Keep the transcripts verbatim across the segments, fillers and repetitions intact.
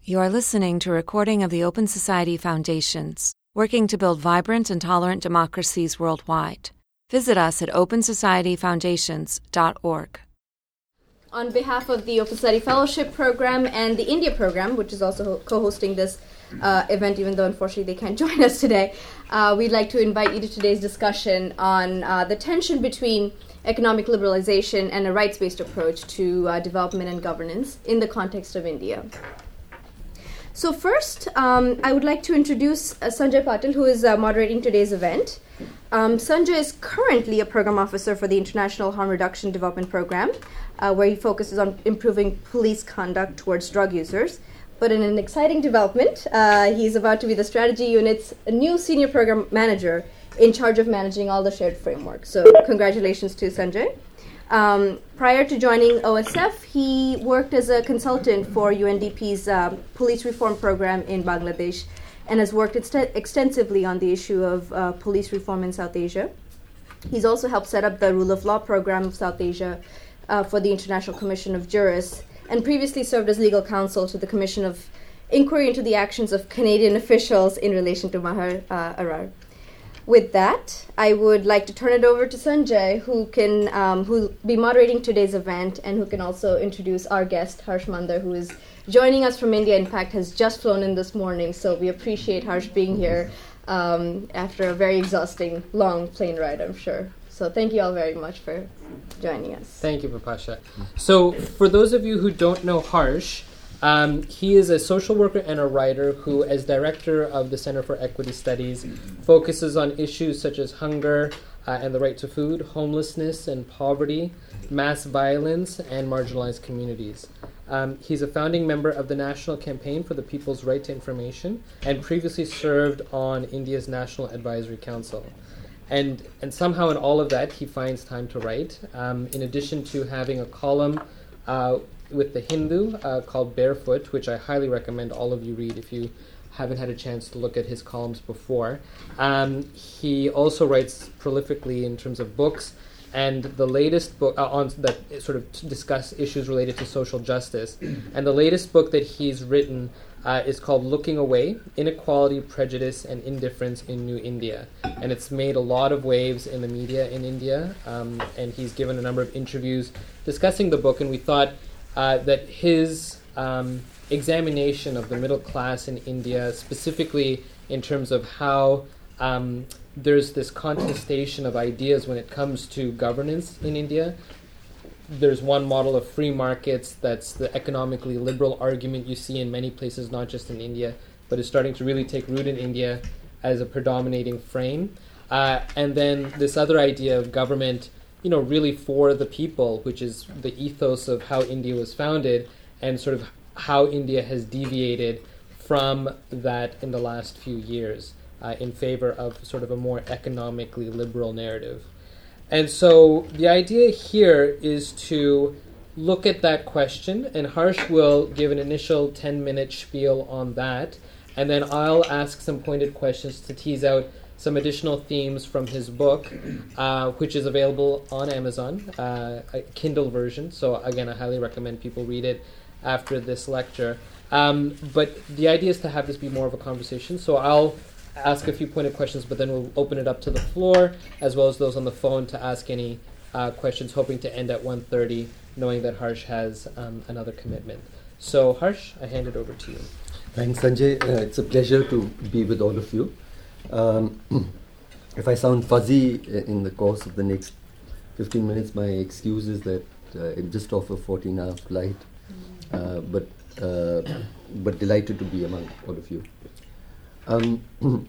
You are listening to a recording of the Open Society Foundations, working to build vibrant and tolerant democracies worldwide. Visit us at open society foundations dot org. On behalf of the Open Society Fellowship Program and the India Program, which is also co-hosting this uh, event, even though unfortunately they can't join us today, uh, we'd like to invite you to today's discussion on uh, the tension between economic liberalization and a rights-based approach to uh, development and governance in the context of India. So first, um, I would like to introduce uh, Sanjay Patil, who is uh, moderating today's event. Um, Sanjay is currently a program officer for the International Harm Reduction Development Program, uh, where he focuses on improving police conduct towards drug users. But in an exciting development, uh, he's about to be the strategy unit's new senior program manager in charge of managing all the shared framework. So congratulations to Sanjay. Um, prior to joining O S F, he worked as a consultant for U N D P's uh, police reform program in Bangladesh and has worked ext- extensively on the issue of uh, police reform in South Asia. He's also helped set up the Rule of Law program of South Asia uh, for the International Commission of Jurists, and previously served as legal counsel to the Commission of Inquiry into the Actions of Canadian Officials in relation to Maher uh, Arar. With that, I would like to turn it over to Sanjay, who can um, who will be moderating today's event and who can also introduce our guest, Harsh Mandar, who is joining us from India. In fact, has just flown in this morning, so we appreciate Harsh being here um, after a very exhausting, long plane ride, I'm sure. So thank you all very much for joining us. Thank you, Vipasha. So for those of you who don't know Harsh, Um, he is a social worker and a writer who, as director of the Center for Equity Studies, focuses on issues such as hunger uh, and the right to food, homelessness and poverty, mass violence, and marginalized communities. Um, he's a founding member of the National Campaign for the People's Right to Information and previously served on India's National Advisory Council. And, and somehow in all of that, he finds time to write, um, in addition to having a column uh, with the Hindu uh, called Barefoot, which I highly recommend all of you read if you haven't had a chance to look at his columns before. Um, he also writes prolifically in terms of books, and the latest book uh, on that sort of t- discuss issues related to social justice. And the latest book that he's written uh, is called Looking Away: Inequality, Prejudice, and Indifference in New India. And it's made a lot of waves in the media in India, um, and he's given a number of interviews discussing the book, and we thought Uh, that his um, examination of the middle class in India, specifically in terms of how um, there's this contestation of ideas when it comes to governance in India. There's one model of free markets that's the economically liberal argument you see in many places, not just in India, but is starting to really take root in India as a predominating frame. Uh, and then this other idea of government, you know, really for the people, which is the ethos of how India was founded, and sort of how India has deviated from that in the last few years uh, in favor of sort of a more economically liberal narrative. And so the idea here is to look at that question, and Harsh will give an initial ten-minute spiel on that, and then I'll ask some pointed questions to tease out some additional themes from his book, uh, which is available on Amazon, uh, a Kindle version. So again, I highly recommend people read it after this lecture. Um, but the idea is to have this be more of a conversation. So I'll ask a few pointed questions, but then we'll open it up to the floor, as well as those on the phone to ask any uh, questions, hoping to end at one thirty, knowing that Harsh has um, another commitment. So Harsh, I hand it over to you. Thanks, Sanjay. Uh, it's a pleasure to be with all of you. Um, if I sound fuzzy in the course of the next fifteen minutes, my excuse is that uh, I'm just off a fourteen-hour flight, uh, but uh, but delighted to be among all of you. Um,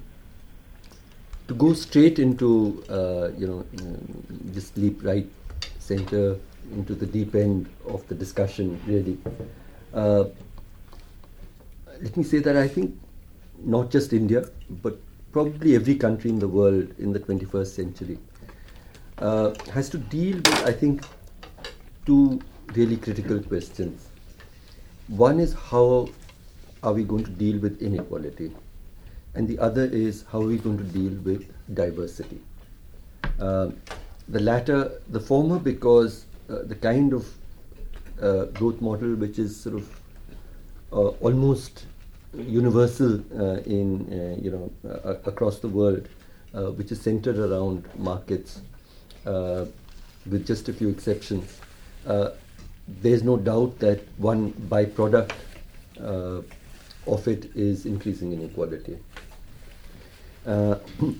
to go straight into, uh, you know, just leap right center into the deep end of the discussion, really. Uh, let me say that I think not just India, but probably every country in the world in the twenty-first century uh, has to deal with, I think, two really critical questions. One is, how are we going to deal with inequality? And the other is, how are we going to deal with diversity? Uh, the latter, the former, because uh, the kind of uh, growth model which is sort of uh, almost universal uh, in uh, you know uh, across the world, uh, which is centered around markets, uh, with just a few exceptions. Uh, there's no doubt that one byproduct uh, of it is increasing inequality. Uh,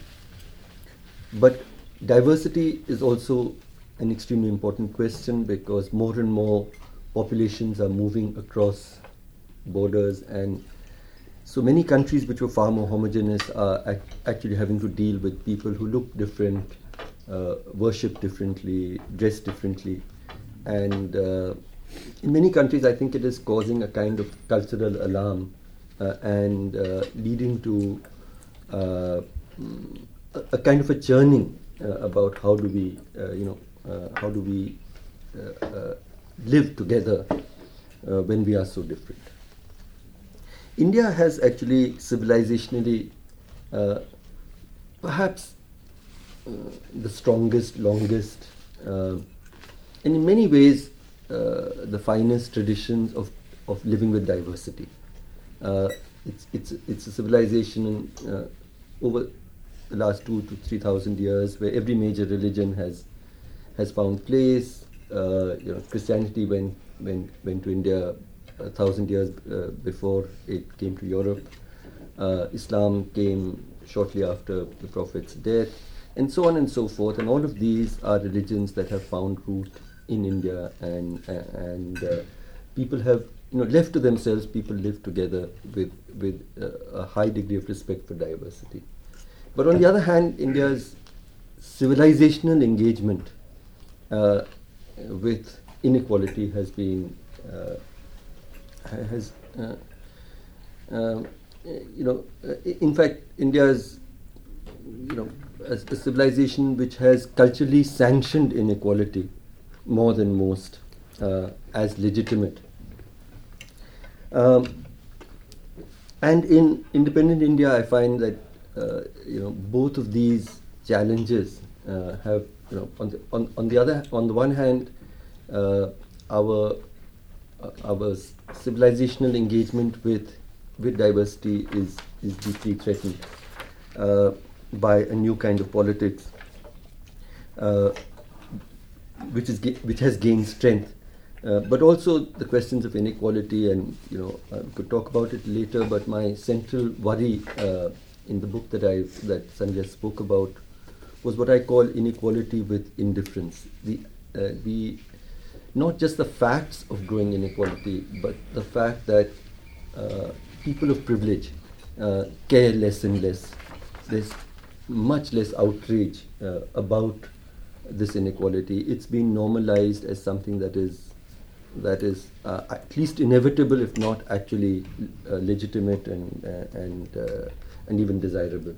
but diversity is also an extremely important question, because more and more populations are moving across borders, and so many countries which were far more homogeneous are ac- actually having to deal with people who look different, uh, worship differently, dress differently. And uh, in many countries, I think it is causing a kind of cultural alarm uh, and uh, leading to uh, a, a kind of a churning uh, about how do we, uh, you know, uh, how do we uh, uh, live together uh, when we are so different. India has actually civilizationally uh, perhaps uh, the strongest, longest, uh, and in many ways uh, the finest traditions of, of living with diversity. Uh, it's, it's, it's a civilization uh, over the last two to three thousand years where every major religion has has found place. Uh, you know, Christianity went, went, went to India a thousand years uh, before it came to Europe. Uh, Islam came shortly after the Prophet's death, and so on and so forth. And all of these are religions that have found root in India, and uh, and uh, people have, you know, left to themselves, people live together with with uh, a high degree of respect for diversity. But on the other hand, India's civilizational engagement uh, with inequality has been uh, has uh, uh, you know uh, in fact India's, you know, a, a civilization which has culturally sanctioned inequality more than most uh, as legitimate. Um, and in independent India, I find that uh, you know both of these challenges uh, have, you know, on the on, on the other on the one hand, uh, our uh, our civilizational engagement with with diversity is is deeply threatened uh, by a new kind of politics, uh, which is ga- which has gained strength. Uh, but also the questions of inequality, and you know, I could talk about it later. But my central worry uh, in the book that I that Sanjay spoke about was what I call inequality with indifference. The uh, the not just the facts of growing inequality, but the fact that uh, people of privilege uh, care less and less. There's much less outrage uh, about this inequality. It's been normalized as something that is that is uh, at least inevitable, if not actually uh, legitimate and uh, and uh, and even desirable.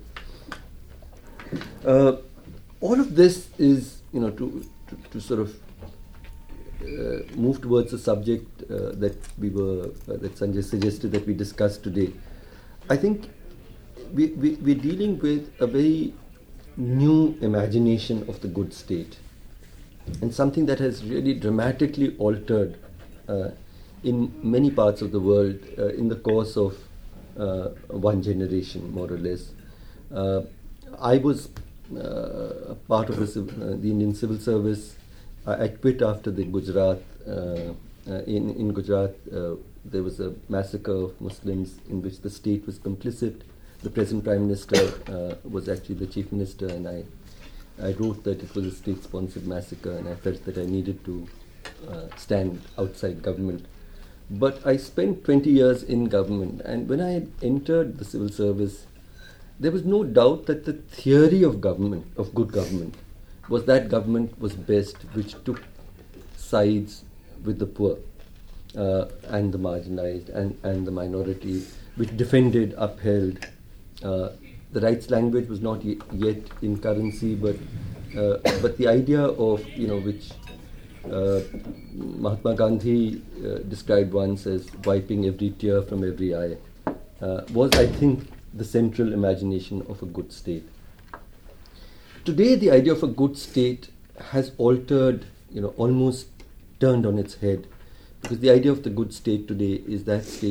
Uh, all of this is, you know, to to, to sort of uh, move towards a subject uh, that we were uh, that Sanjay suggested that we discuss today. I think we, we we're dealing with a very new imagination of the good state, and something that has really dramatically altered uh, in many parts of the world uh, in the course of uh, one generation, more or less. Uh, I was uh, a part of the, civ- uh, the Indian civil service. I, I quit after the Gujarat. Uh, uh, in, in Gujarat, uh, there was a massacre of Muslims in which the state was complicit. The present Prime Minister uh, was actually the Chief Minister, and I I wrote that it was a state-sponsored massacre, and I felt that I needed to uh, stand outside government. But I spent twenty years in government, and when I had entered the civil service, there was no doubt that the theory of government, of good government, was that government was best which took sides with the poor uh, and the marginalized and, and the minority, which defended, upheld. Uh, the rights language was not y- yet in currency, but uh, but the idea of, you know, which uh, Mahatma Gandhi uh, described once as wiping every tear from every eye, uh, was, I think, the central imagination of a good state. Today, the idea of a good state has altered, you know, almost turned on its head, because the idea of the good state today is that state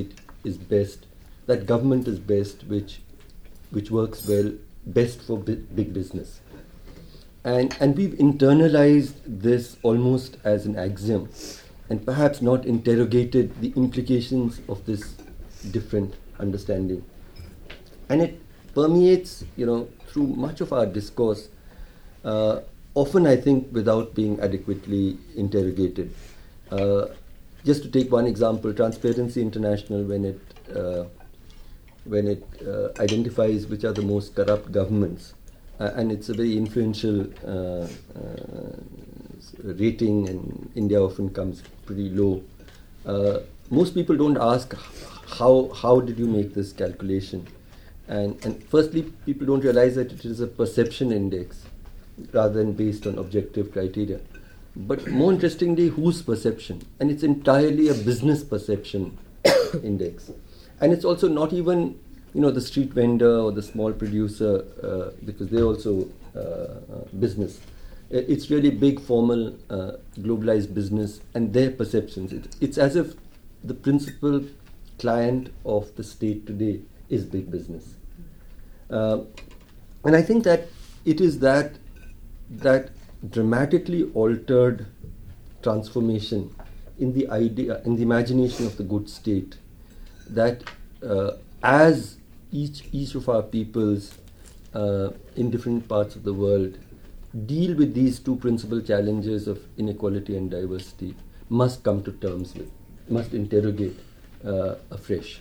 is best, that government is best, which which works well, best for bi- big business. And and we've internalized this almost as an axiom, and perhaps not interrogated the implications of this different understanding. And it permeates, you know, through much of our discourse, uh, often I think without being adequately interrogated. Uh, just to take one example, Transparency International, when it uh, when it uh, identifies which are the most corrupt governments, uh, and it's a very influential uh, uh, rating, and India often comes pretty low. Uh, most people don't ask how how did you make this calculation, and and firstly, people don't realize that it is a perception index rather than based on objective criteria. But more interestingly, whose perception? And it's entirely a business perception index. And it's also not even, you know, the street vendor or the small producer, uh, because they're also uh, uh, business. It's really big, formal, uh, globalized business and their perceptions. It, it's as if the principal client of the state today is big business. Uh, and I think that it is that that dramatically altered transformation in the idea, in the imagination of the good state, that uh, as each each of our peoples uh, in different parts of the world deal with these two principal challenges of inequality and diversity, must come to terms with, must interrogate uh, afresh.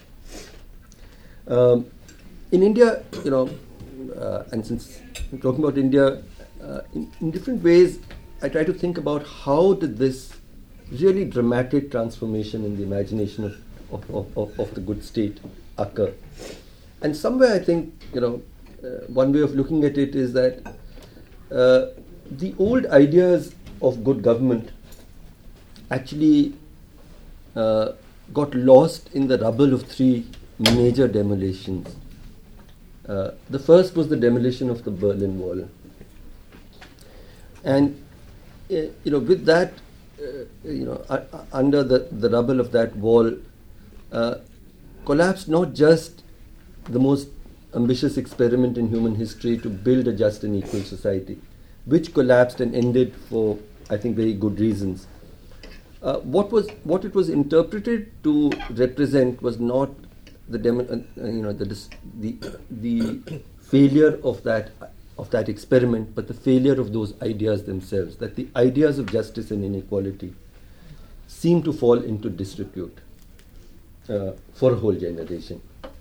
Um, in India, you know, uh, and since we're talking about India, uh, in, in different ways, I try to think about how did this really dramatic transformation in the imagination of, of, of, of, of the good state occur. And somewhere I think, you know, uh, one way of looking at it is that uh, the old ideas of good government actually uh, got lost in the rubble of three major demolitions. Uh, the first was the demolition of the Berlin Wall. And, uh, you know, with that, uh, you know, uh, uh, under the, the rubble of that wall, uh, collapsed not just the most ambitious experiment in human history to build a just and equal society, which collapsed and ended for, I think, very good reasons. Uh, what was what it was interpreted to represent was not the demo, uh, you know the the the failure of that of that experiment, but the failure of those ideas themselves. That the ideas of justice and inequality seem to fall into disrepute uh, for a whole generation.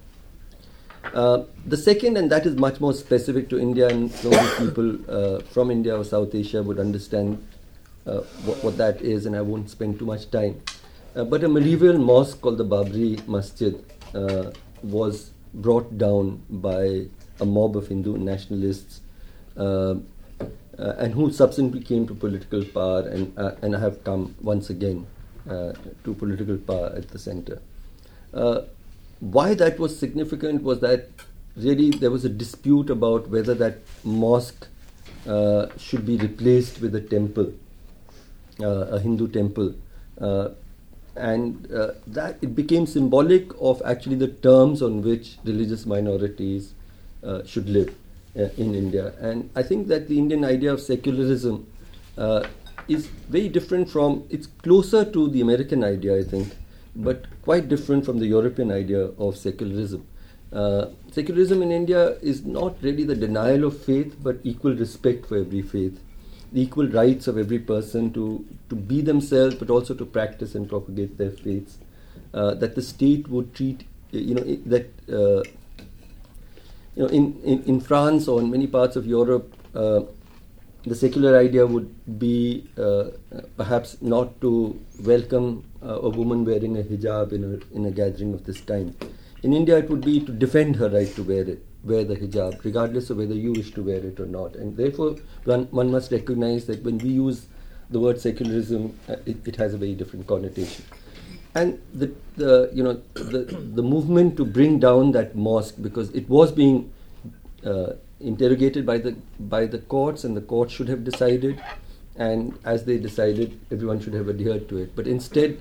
Uh, the second, and that is much more specific to India, and many people uh, from India or South Asia would understand uh, what, what that is, and I won't spend too much time. Uh, but a medieval mosque called the Babri Masjid uh, was brought down by a mob of Hindu nationalists, uh, uh, and who subsequently came to political power, and uh, and have come once again uh, to political power at the center. Uh, Why that was significant was that really there was a dispute about whether that mosque uh, should be replaced with a temple, uh, a Hindu temple, uh, and uh, that it became symbolic of actually the terms on which religious minorities uh, should live uh, in India. And I think that the Indian idea of secularism uh, is very different from, it's closer to the American idea, I think, but quite different from the European idea of secularism. Uh, secularism in India is not really the denial of faith, but equal respect for every faith, the equal rights of every person to, to be themselves, but also to practice and propagate their faiths. Uh, that the state would treat, you know, it, that uh, you know, in, in, in France or in many parts of Europe, uh, the secular idea would be uh, perhaps not to welcome uh, a woman wearing a hijab in a in a gathering of this kind. In India, it would be to defend her right to wear it, wear the hijab, regardless of whether you wish to wear it or not. And therefore, one, one must recognize that when we use the word secularism, uh, it, it has a very different connotation. And the the you know the the movement to bring down that mosque, because it was being uh, interrogated by the by the courts, and the courts should have decided, and as they decided, everyone should have adhered to it. But instead,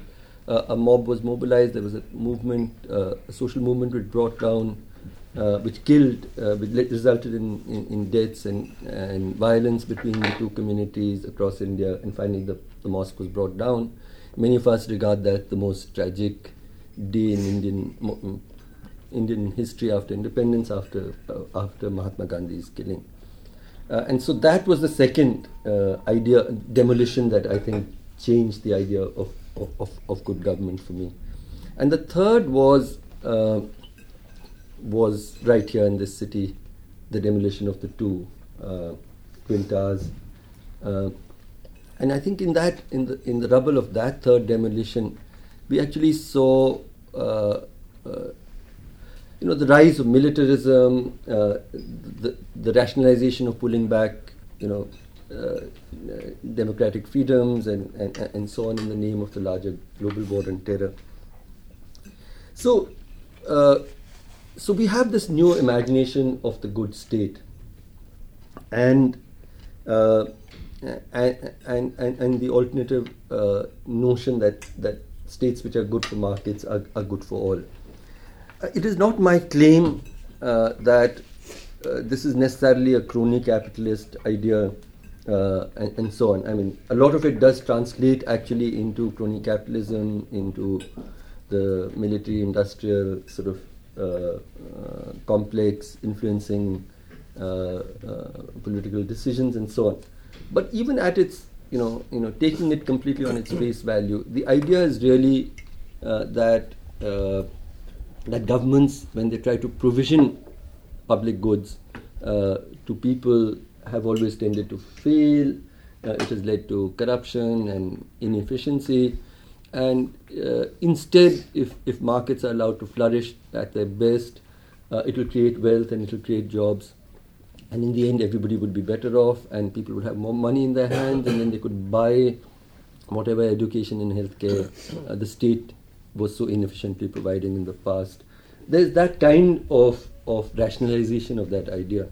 uh, a mob was mobilized. There was a movement, uh, a social movement which brought down, uh, which killed, uh, which le- resulted in, in, in deaths and, and violence between the two communities across India, and finally the, the mosque was brought down. Many of us regard that the most tragic day in Indian mo- Indian history after independence, after uh, after Mahatma Gandhi's killing. Uh, and so that was the second uh, idea, demolition, that I think changed the idea of, of, of, of good government for me. And the third was uh, was right here in this city, the demolition of the two uh, Twin Towers. Uh, and I think in that, in the in the rubble of that third demolition, we actually saw uh, uh, you know, the rise of militarism, uh, the, the rationalization of pulling back, you know, uh, democratic freedoms and, and, and so on in the name of the larger global war on terror. So, uh, so we have this new imagination of the good state, and uh, and, and, and and the alternative uh, notion that, that states which are good for markets are, are good for all. Uh, it is not my claim uh, that uh, this is necessarily a crony capitalist idea uh, and, and so on. I mean, a lot of it does translate actually into crony capitalism, into the military-industrial sort of uh, uh, complex influencing uh, uh, political decisions and so on. But even at its, you know, you know, taking it completely on its face value, the idea is really uh, that. Uh, that governments, when they try to provision public goods uh, to people, have always tended to fail. Uh, it has led to corruption and inefficiency. And uh, instead, if, if markets are allowed to flourish at their best, uh, it will create wealth and it will create jobs. And in the end, everybody would be better off, and people would have more money in their hands, and then they could buy whatever education and healthcare uh, the state was so inefficiently providing in the past. There's that kind of, of rationalization of that idea.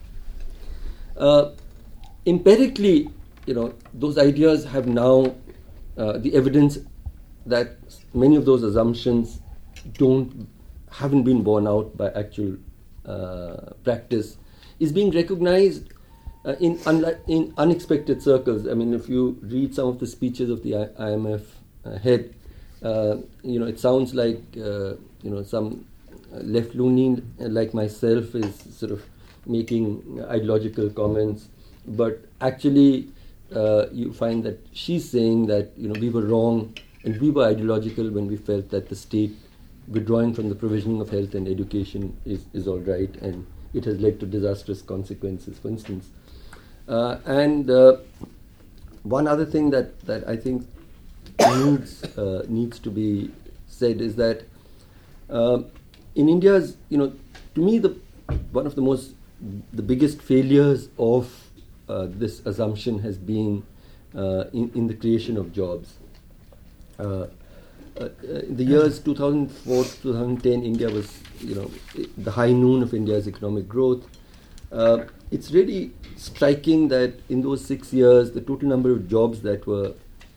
Uh, empirically, you know, those ideas have now, uh, the evidence that many of those assumptions don't, haven't been borne out by actual uh, practice, is being recognized uh, in, unli- in unexpected circles. I mean, if you read some of the speeches of the I- IMF uh, head, Uh, you know, it sounds like uh, you know, some left loony like myself is sort of making ideological comments, but actually uh, you find that she's saying that, you know, we were wrong and we were ideological when we felt that the state withdrawing from the provisioning of health and education is, is all right, and it has led to disastrous consequences, for instance. Uh, and uh, one other thing that, that I think needs uh, needs to be said is that uh, in India's, you know, to me the one of the most the biggest failures of uh, this assumption has been uh, in in the creation of jobs. Uh, uh, in the years two thousand four to two thousand ten, India was, you know, the high noon of India's economic growth. Uh, it's really striking that in those six years, the total number of jobs that were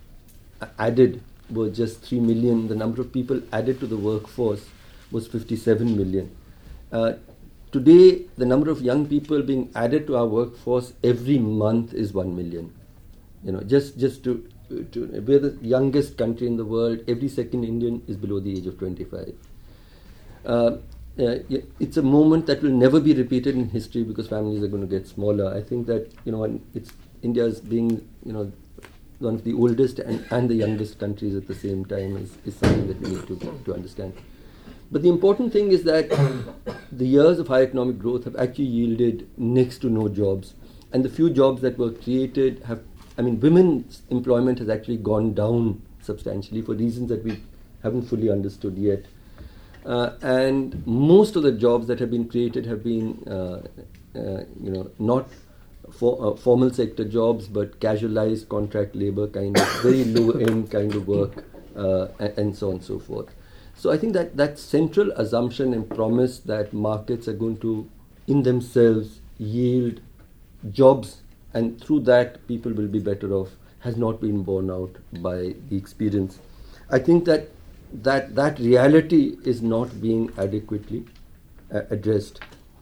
added were just three million. The number of people added to the workforce was fifty-seven million. Uh, today, the number of young people being added to our workforce every month is one million. You know, just just to, to we're the youngest country in the world. Every second Indian is below the age of twenty-five. Uh, uh, it's a moment that will never be repeated in history because families are going to get smaller. I think that, you know, it's India's being, you know, one of the oldest and, and the youngest countries at the same time is, is something that we need to, to understand. But the important thing is that the years of high economic growth have actually yielded next to no jobs. And the few jobs that were created have, I mean, women's employment has actually gone down substantially for reasons that we haven't fully understood yet. Uh, and most of the jobs that have been created have been, uh, uh, you know, not for, uh, formal sector jobs, but casualized contract labor kind of, very low-end kind of work, uh, and, and so on and so forth. So I think that that central assumption and promise that markets are going to, in themselves, yield jobs, and through that people will be better off, has not been borne out by the experience. I think that that that reality is not being adequately uh, addressed.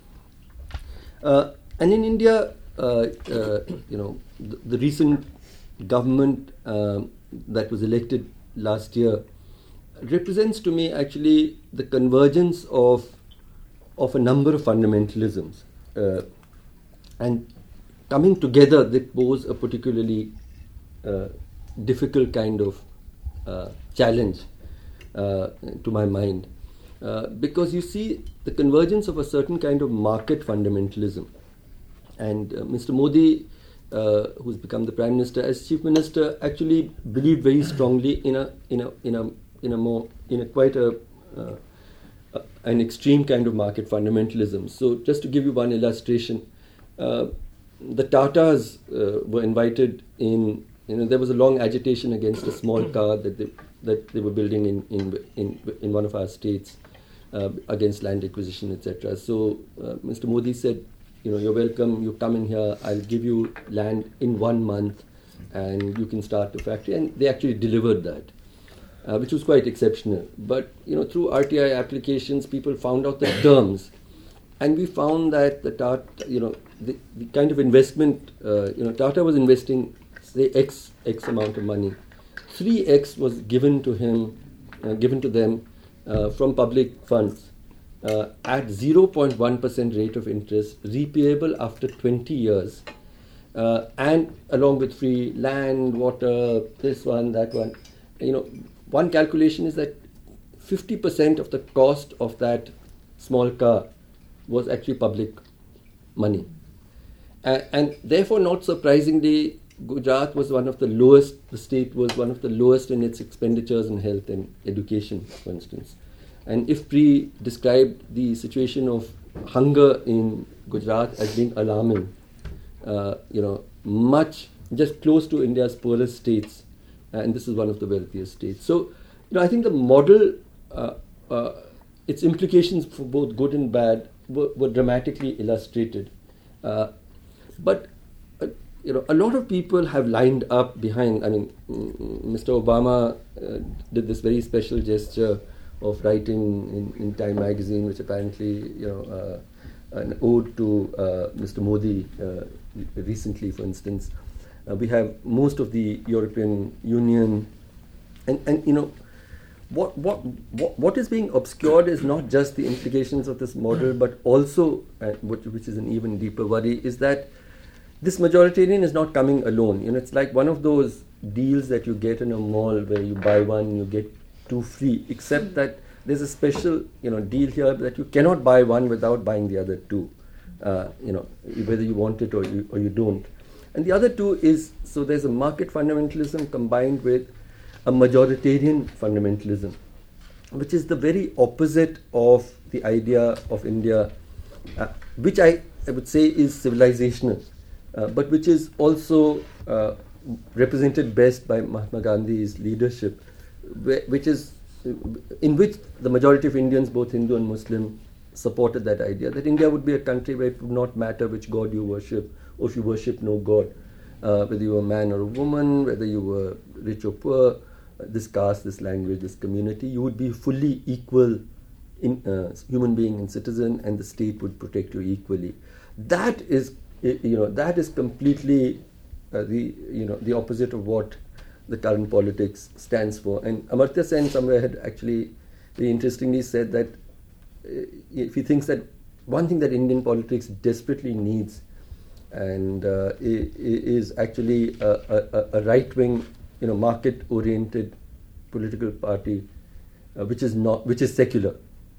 Uh, and in India, uh, uh, you know, the, the recent government uh, that was elected last year represents to me actually the convergence of of a number of fundamentalisms, uh, and coming together they pose a particularly uh, difficult kind of uh, challenge uh, to my mind, uh, because you see the convergence of a certain kind of market fundamentalism, and uh, Mister Modi, uh, who's become the Prime Minister, as Chief Minister, actually believed very strongly in a in a in a in a more in a quite a uh, uh, an extreme kind of market fundamentalism. So just to give you one illustration, uh, the Tatas uh, were invited in. You know, there was a long agitation against a small car that they that they were building in in in, in one of our states uh, against land acquisition, et cetera. So uh, Mister Modi said, you know, you're welcome. You come in here. I'll give you land in one month, and you can start the factory. And they actually delivered that. Uh, which was quite exceptional. But, you know, through R T I applications, people found out the terms. And we found that the Tata, you know, the, the kind of investment, uh, you know, Tata was investing, say, X, X amount of money. three X was given to him, uh, given to them uh, from public funds uh, at zero point one percent rate of interest, repayable after twenty years, uh, and along with free land, water, this one, that one. You know, one calculation is that fifty percent of the cost of that small car was actually public money. Uh, and therefore, not surprisingly, Gujarat was one of the lowest, the state was one of the lowest in its expenditures in health and education, for instance. And if Pri described the situation of hunger in Gujarat as being alarming, uh, you know, much, just close to India's poorest states, and this is one of the wealthiest states. So, you know, I think the model, uh, uh, its implications for both good and bad were, were dramatically illustrated. Uh, but, uh, you know, a lot of people have lined up behind. I mean, m- Mister Obama uh, did this very special gesture of writing in, in Time magazine, which apparently, you know, uh, an ode to uh, Mister Modi uh, recently, for instance. Uh, we have most of the European Union, and, and you know, what, what what what is being obscured is not just the implications of this model, but also, uh, which, which is an even deeper worry, is that this majoritarian is not coming alone. You know, it's like one of those deals that you get in a mall where you buy one, you get two free, except that there's a special, you know, deal here that you cannot buy one without buying the other two, uh, you know, whether you want it or you or you don't. And the other two is, so there's a market fundamentalism combined with a majoritarian fundamentalism, which is the very opposite of the idea of India, uh, which I, I would say is civilizational, uh, but which is also uh, represented best by Mahatma Gandhi's leadership, wh- which is, in which the majority of Indians, both Hindu and Muslim, supported that idea, that India would be a country where it would not matter which god you worship, or if you worship no god, uh, whether you were a man or a woman, whether you were rich or poor, uh, this caste, this language, this community, you would be fully equal in uh, human being and citizen, and the state would protect you equally. That is, you know, that is completely uh, the you know the opposite of what the current politics stands for. And Amartya Sen somewhere had actually very interestingly said that uh, if he thinks that one thing that Indian politics desperately needs and uh, is actually a, a, a right-wing, you know, market-oriented political party, uh, which is not, which is secular.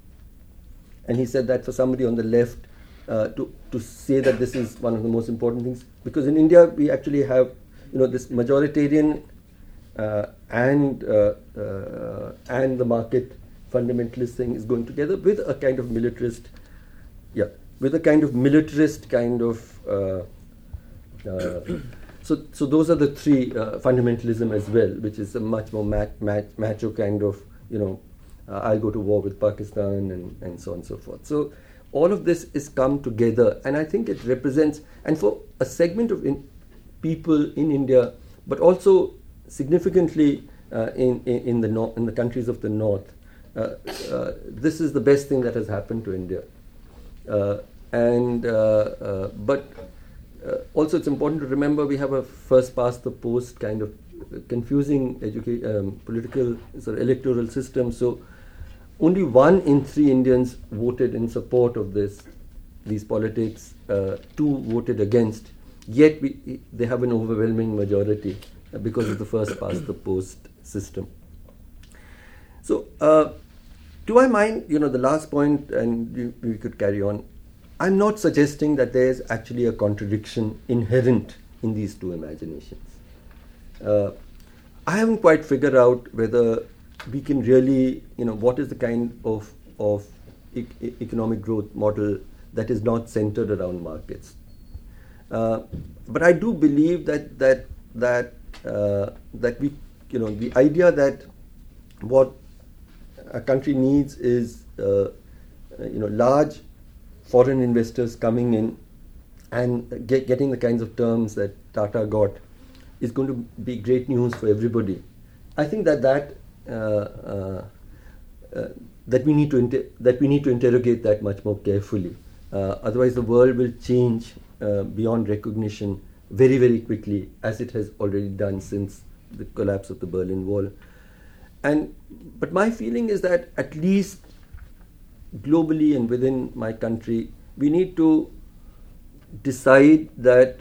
And he said that for somebody on the left uh, to to say that this is one of the most important things, because in India we actually have, you know, this majoritarian uh, and uh, uh, and the market fundamentalist thing is going together with a kind of militarist, yeah. with a kind of militarist kind of, uh, uh, so so those are the three, uh, fundamentalism as well, which is a much more mat, mat, macho kind of, you know, uh, I'll go to war with Pakistan and, and so on and so forth. So all of this is come together, and I think it represents, and for a segment of in people in India, but also significantly uh, in, in, in, the no- in the countries of the north, uh, uh, this is the best thing that has happened to India. Uh, and uh, uh, But uh, also it's important to remember we have a first past the post kind of confusing educa- um, political sort of electoral system. So only one in three Indians voted in support of this, these politics. Uh, two voted against. Yet we, they have an overwhelming majority uh, because of the first past the post system. So, uh, to my mind, you know, the last point, and you, we could carry on. I'm not suggesting that there is actually a contradiction inherent in these two imaginations. Uh, I haven't quite figured out whether we can really, you know, what is the kind of of e- economic growth model that is not centered around markets. Uh, but I do believe that that that uh, that we, you know, the idea that what a country needs is, uh, you know, large foreign investors coming in and get, getting the kinds of terms that Tata got is going to be great news for everybody. I think that that uh, uh, uh, that we need to inter- that we need to interrogate that much more carefully. Uh, otherwise, the world will change uh, beyond recognition very, very quickly, as it has already done since the collapse of the Berlin Wall. And but my feeling is that at least globally and within my country, we need to decide that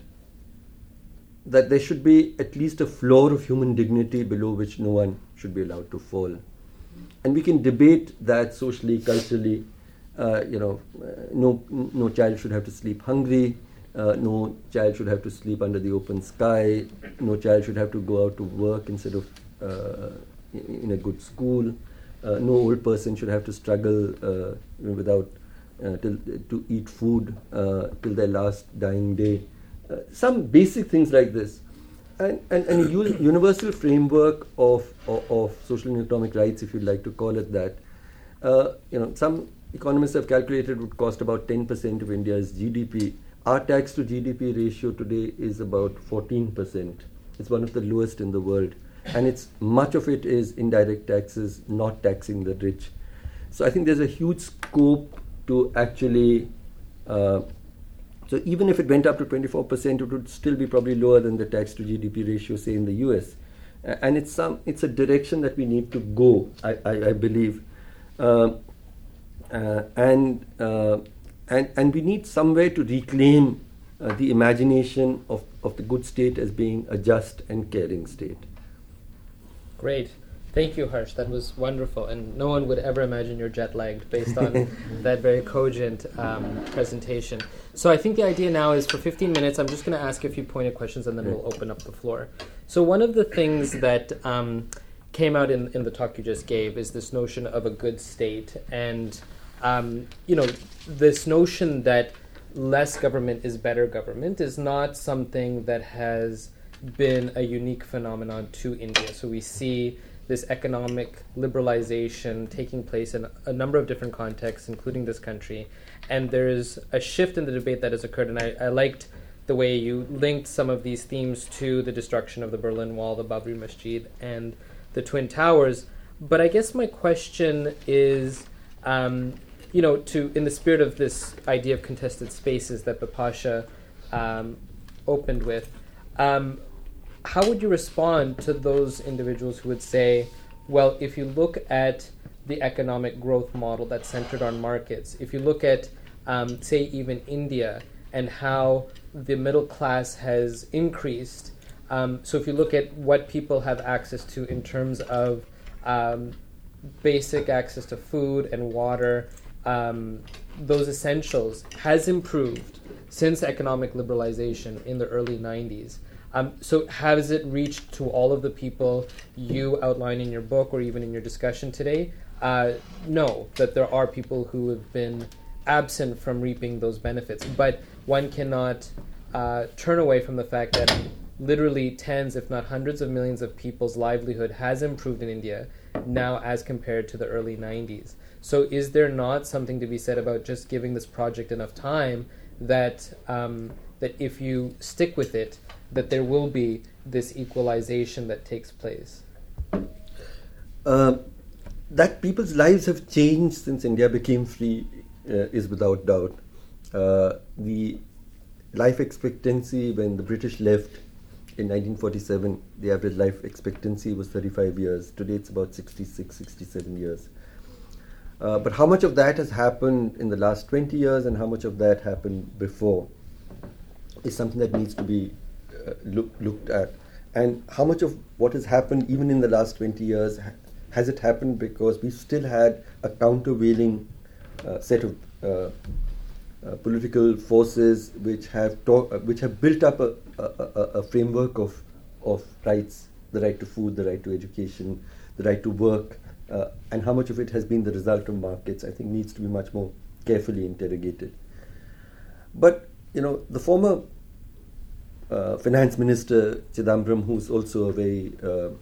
that there should be at least a floor of human dignity below which no one should be allowed to fall. And we can debate that socially, culturally. Uh, you know, uh, no no child should have to sleep hungry. Uh, no child should have to sleep under the open sky. No child should have to go out to work instead of uh, in a good school. Uh, no old person should have to struggle uh, without uh, till, to eat food uh, till their last dying day. Uh, some basic things like this, and and, and a u- universal framework of, of of social and economic rights, if you'd like to call it that. Uh, you know, some economists have calculated would cost about ten percent of India's G D P. Our tax to G D P ratio today is about fourteen percent. It's one of the lowest in the world. And it's much of it is indirect taxes, not taxing the rich. So I think there's a huge scope to actually, uh, so even if it went up to twenty-four percent, it would still be probably lower than the tax to G D P ratio, say, in the U S. Uh, and it's some, it's a direction that we need to go, I, I, I believe. Uh, uh, and, uh, and, and we need some way to reclaim uh, the imagination of, of the good state as being a just and caring state. Great. Thank you, Harsh. That was wonderful. And no one would ever imagine you're jet-lagged based on that very cogent um, presentation. So I think the idea now is for fifteen minutes, I'm just going to ask a few pointed questions and then we'll open up the floor. So one of the things that um, came out in, in the talk you just gave is this notion of a good state. And, um, you know, this notion that less government is better government is not something that has been a unique phenomenon to India. So we see this economic liberalization taking place in a number of different contexts, including this country. And there's a shift in the debate that has occurred. And I, I liked the way you linked some of these themes to the destruction of the Berlin Wall, the Babri Masjid, and the Twin Towers. But I guess my question is, um, you know, to in the spirit of this idea of contested spaces that Bipasha um, opened with, um, how would you respond to those individuals who would say, well, if you look at the economic growth model that's centered on markets, if you look at, um, say, even India and how the middle class has increased, um, so if you look at what people have access to in terms of um, basic access to food and water, um, those essentials has improved since economic liberalization in the early nineties. Um, so has it reached to all of the people you outline in your book or even in your discussion today? Uh, no, that there are people who have been absent from reaping those benefits. But one cannot uh, turn away from the fact that literally tens, if not hundreds of millions of people's livelihood has improved in India now as compared to the early nineties. So is there not something to be said about just giving this project enough time that um, that if you stick with it, that there will be this equalization that takes place? uh, that people's lives have changed since India became free uh, is without doubt. Uh, the life expectancy when the British left in nineteen forty-seven, the average life expectancy was thirty-five years. Today it's about sixty-six, sixty-seven years. Uh, but how much of that has happened in the last twenty years and how much of that happened before is something that needs to be uh, look, looked at. And how much of what has happened even in the last twenty years, ha- has it happened because we still had a countervailing uh, set of uh, uh, political forces which have to- uh, which have built up a, a, a, a framework of, of rights, the right to food, the right to education, the right to work, uh, and how much of it has been the result of markets, I think needs to be much more carefully interrogated. But, you know, the former uh, finance minister, Chidambaram, who's also a very uh,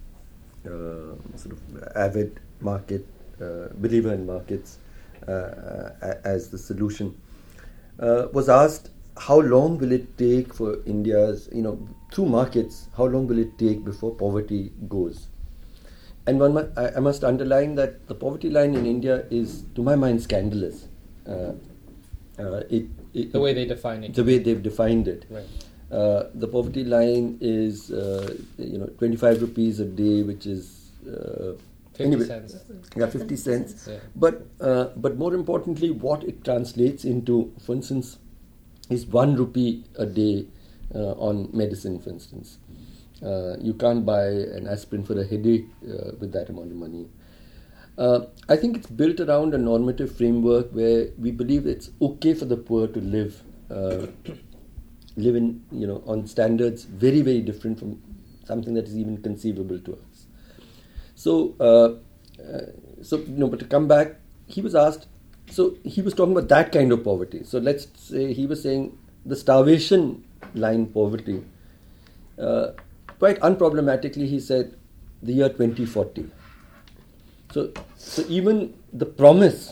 uh, sort of avid market uh, believer in markets uh, uh, as the solution, uh, was asked how long will it take for India's, you know, through markets, how long will it take before poverty goes? And one, mu- I, I must underline that the poverty line in India is, to my mind, scandalous. Uh, uh, it, it, The way they define it. The way they've defined it. Right. Uh, the poverty line is, uh, you know, twenty-five rupees a day, which is uh, fifty anyway, cents. Yeah, fifty cents. Yeah. But uh, but more importantly, what it translates into, for instance, is one rupee a day uh, on medicine, for instance. Uh, you can't buy an aspirin for a headache uh, with that amount of money. Uh, I think it's built around a normative framework where we believe it's okay for the poor to live, uh, live in, you know, on standards very, very different from something that is even conceivable to us. So, uh, uh, so you know, but to come back, he was asked. So he was talking about that kind of poverty. So let's say he was saying the starvation line poverty. Uh, quite unproblematically, he said the year twenty forty. So, so even the promise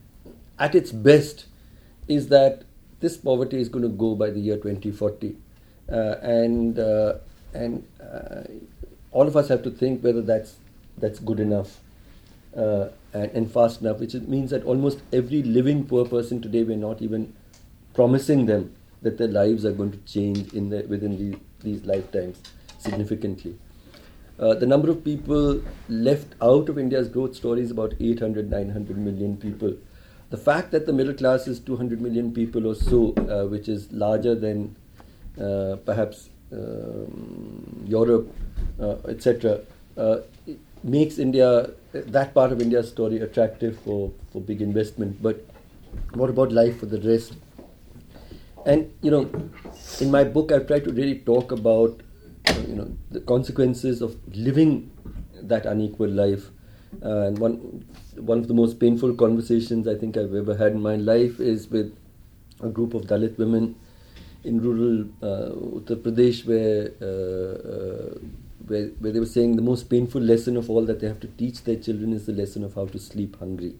at its best is that this poverty is going to go by the year twenty forty. Uh, and uh, and uh, all of us have to think whether that's that's good enough uh, and, and fast enough, which means that almost every living poor person today, we're not even promising them that their lives are going to change in the, within the, these lifetimes significantly. Uh, the number of people left out of India's growth story is about eight hundred, nine hundred million people. The fact that the middle class is two hundred million people or so, uh, which is larger than uh, perhaps um, Europe, uh, et cetera, uh, makes India, that part of India's story attractive for, for big investment. But what about life for the rest? And, you know, in my book, I've tried to really talk about you know, the consequences of living that unequal life. Uh, and one one of the most painful conversations I think I've ever had in my life is with a group of Dalit women in rural uh, Uttar Pradesh, where, uh, uh, where where they were saying the most painful lesson of all that they have to teach their children is the lesson of how to sleep hungry.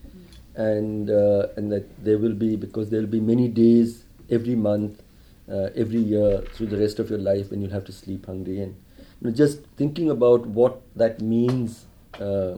And uh, and that there will be, because there will be many days every month, Uh, every year through the rest of your life when you'll have to sleep hungry. And you know, just thinking about what that means, uh,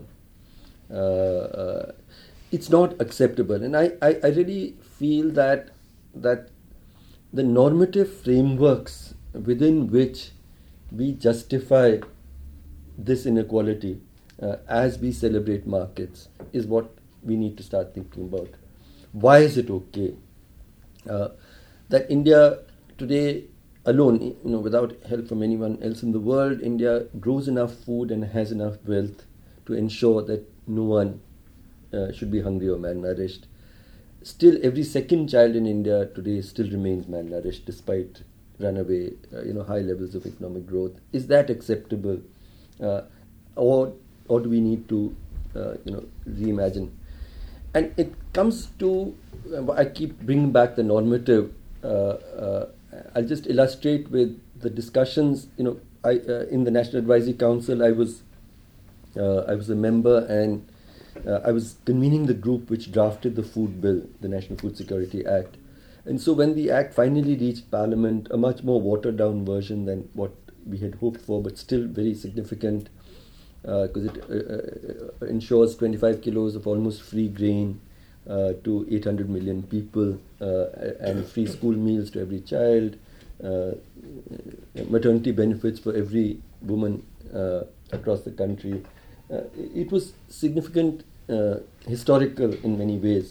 uh, uh, it's not acceptable. And I, I, I really feel that that the normative frameworks within which we justify this inequality uh, as we celebrate markets is what we need to start thinking about. Why is it okay uh, that India today alone, you know, without help from anyone else in the world, India grows enough food and has enough wealth to ensure that no one uh, should be hungry or malnourished. Still, every second child in India today still remains malnourished despite runaway, uh, you know, high levels of economic growth. Is that acceptable, uh, or or do we need to, uh, you know, reimagine? And it comes to, uh, I keep bringing back the normative. Uh, uh, I'll just illustrate with the discussions. You know, I uh, in the National Advisory Council, I was uh, I was a member, and uh, I was convening the group which drafted the food bill, the National Food Security Act. And so when the act finally reached Parliament, a much more watered down version than what we had hoped for, but still very significant, because uh, it uh, uh, ensures twenty-five kilos of almost free grain uh, to eight hundred million people, uh, and free school meals to every child, uh, maternity benefits for every woman uh, across the country. Uh, it was significant, uh, historical in many ways.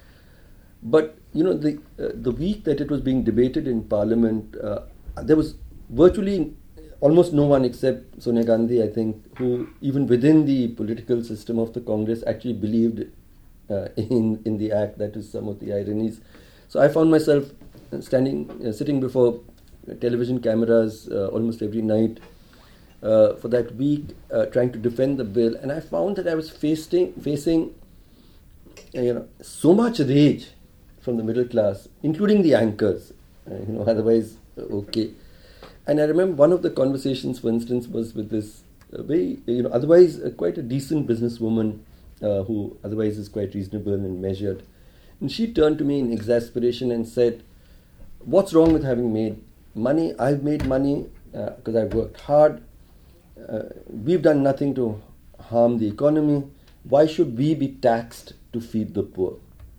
But you know, the uh, the week that it was being debated in Parliament, uh, there was virtually almost no one except Sonia Gandhi, I think, who even within the political system of the Congress actually believed uh, in in the act. That is some of the ironies. So I found myself standing, uh, sitting before television cameras uh, almost every night uh, for that week, uh, trying to defend the bill, and I found that I was facing facing uh, you know so much rage from the middle class, including the anchors. Uh, you know, otherwise uh, okay. And I remember one of the conversations, for instance, was with this uh, very, you know, otherwise uh, quite a decent businesswoman uh, who otherwise is quite reasonable and measured. And she turned to me in exasperation and said, "What's wrong with having made money? I've made money because uh, I've worked hard. Uh, we've done nothing to harm the economy. Why should we be taxed to feed the poor?"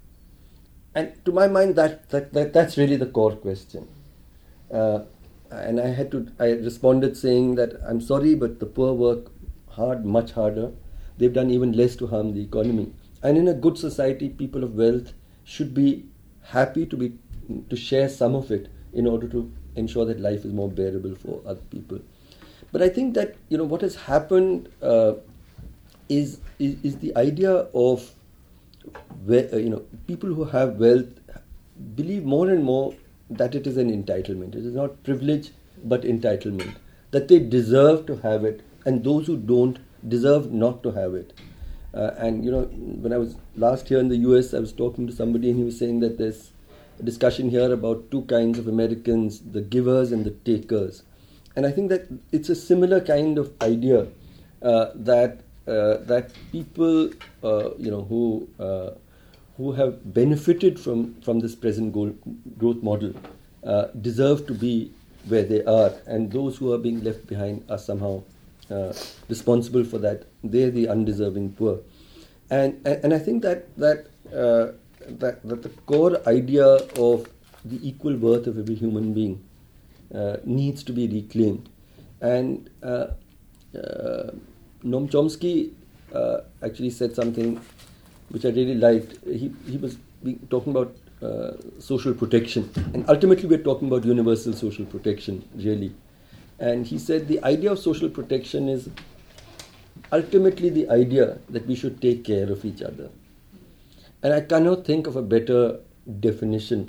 And to my mind, that, that, that that's really the core question. Uh, And I had to, I responded saying that I'm sorry, but the poor work hard, much harder. They've done even less to harm the economy. And in a good society, people of wealth should be happy to be, to share some of it in order to ensure that life is more bearable for other people. But I think that, you know, what has happened uh, is, is is the idea of, where, uh, you know, people who have wealth believe more and more that it is an entitlement. It is not privilege, but entitlement. That they deserve to have it, and those who don't deserve not to have it. Uh, and, you know, when I was last here in the U S, I was talking to somebody, and he was saying that there's a discussion here about two kinds of Americans, the givers and the takers. And I think that it's a similar kind of idea uh, that uh, that people, uh, you know, who uh, who have benefited from, from this present goal, growth model uh, deserve to be where they are, and those who are being left behind are somehow uh, responsible for that. They're the undeserving poor. And and, and I think that that, uh, that that the core idea of the equal worth of every human being uh, needs to be reclaimed. And uh, uh, Noam Chomsky uh, actually said something which I really liked. He he was talking about uh, social protection, and ultimately we're talking about universal social protection, really. And he said the idea of social protection is ultimately the idea that we should take care of each other. And I cannot think of a better definition.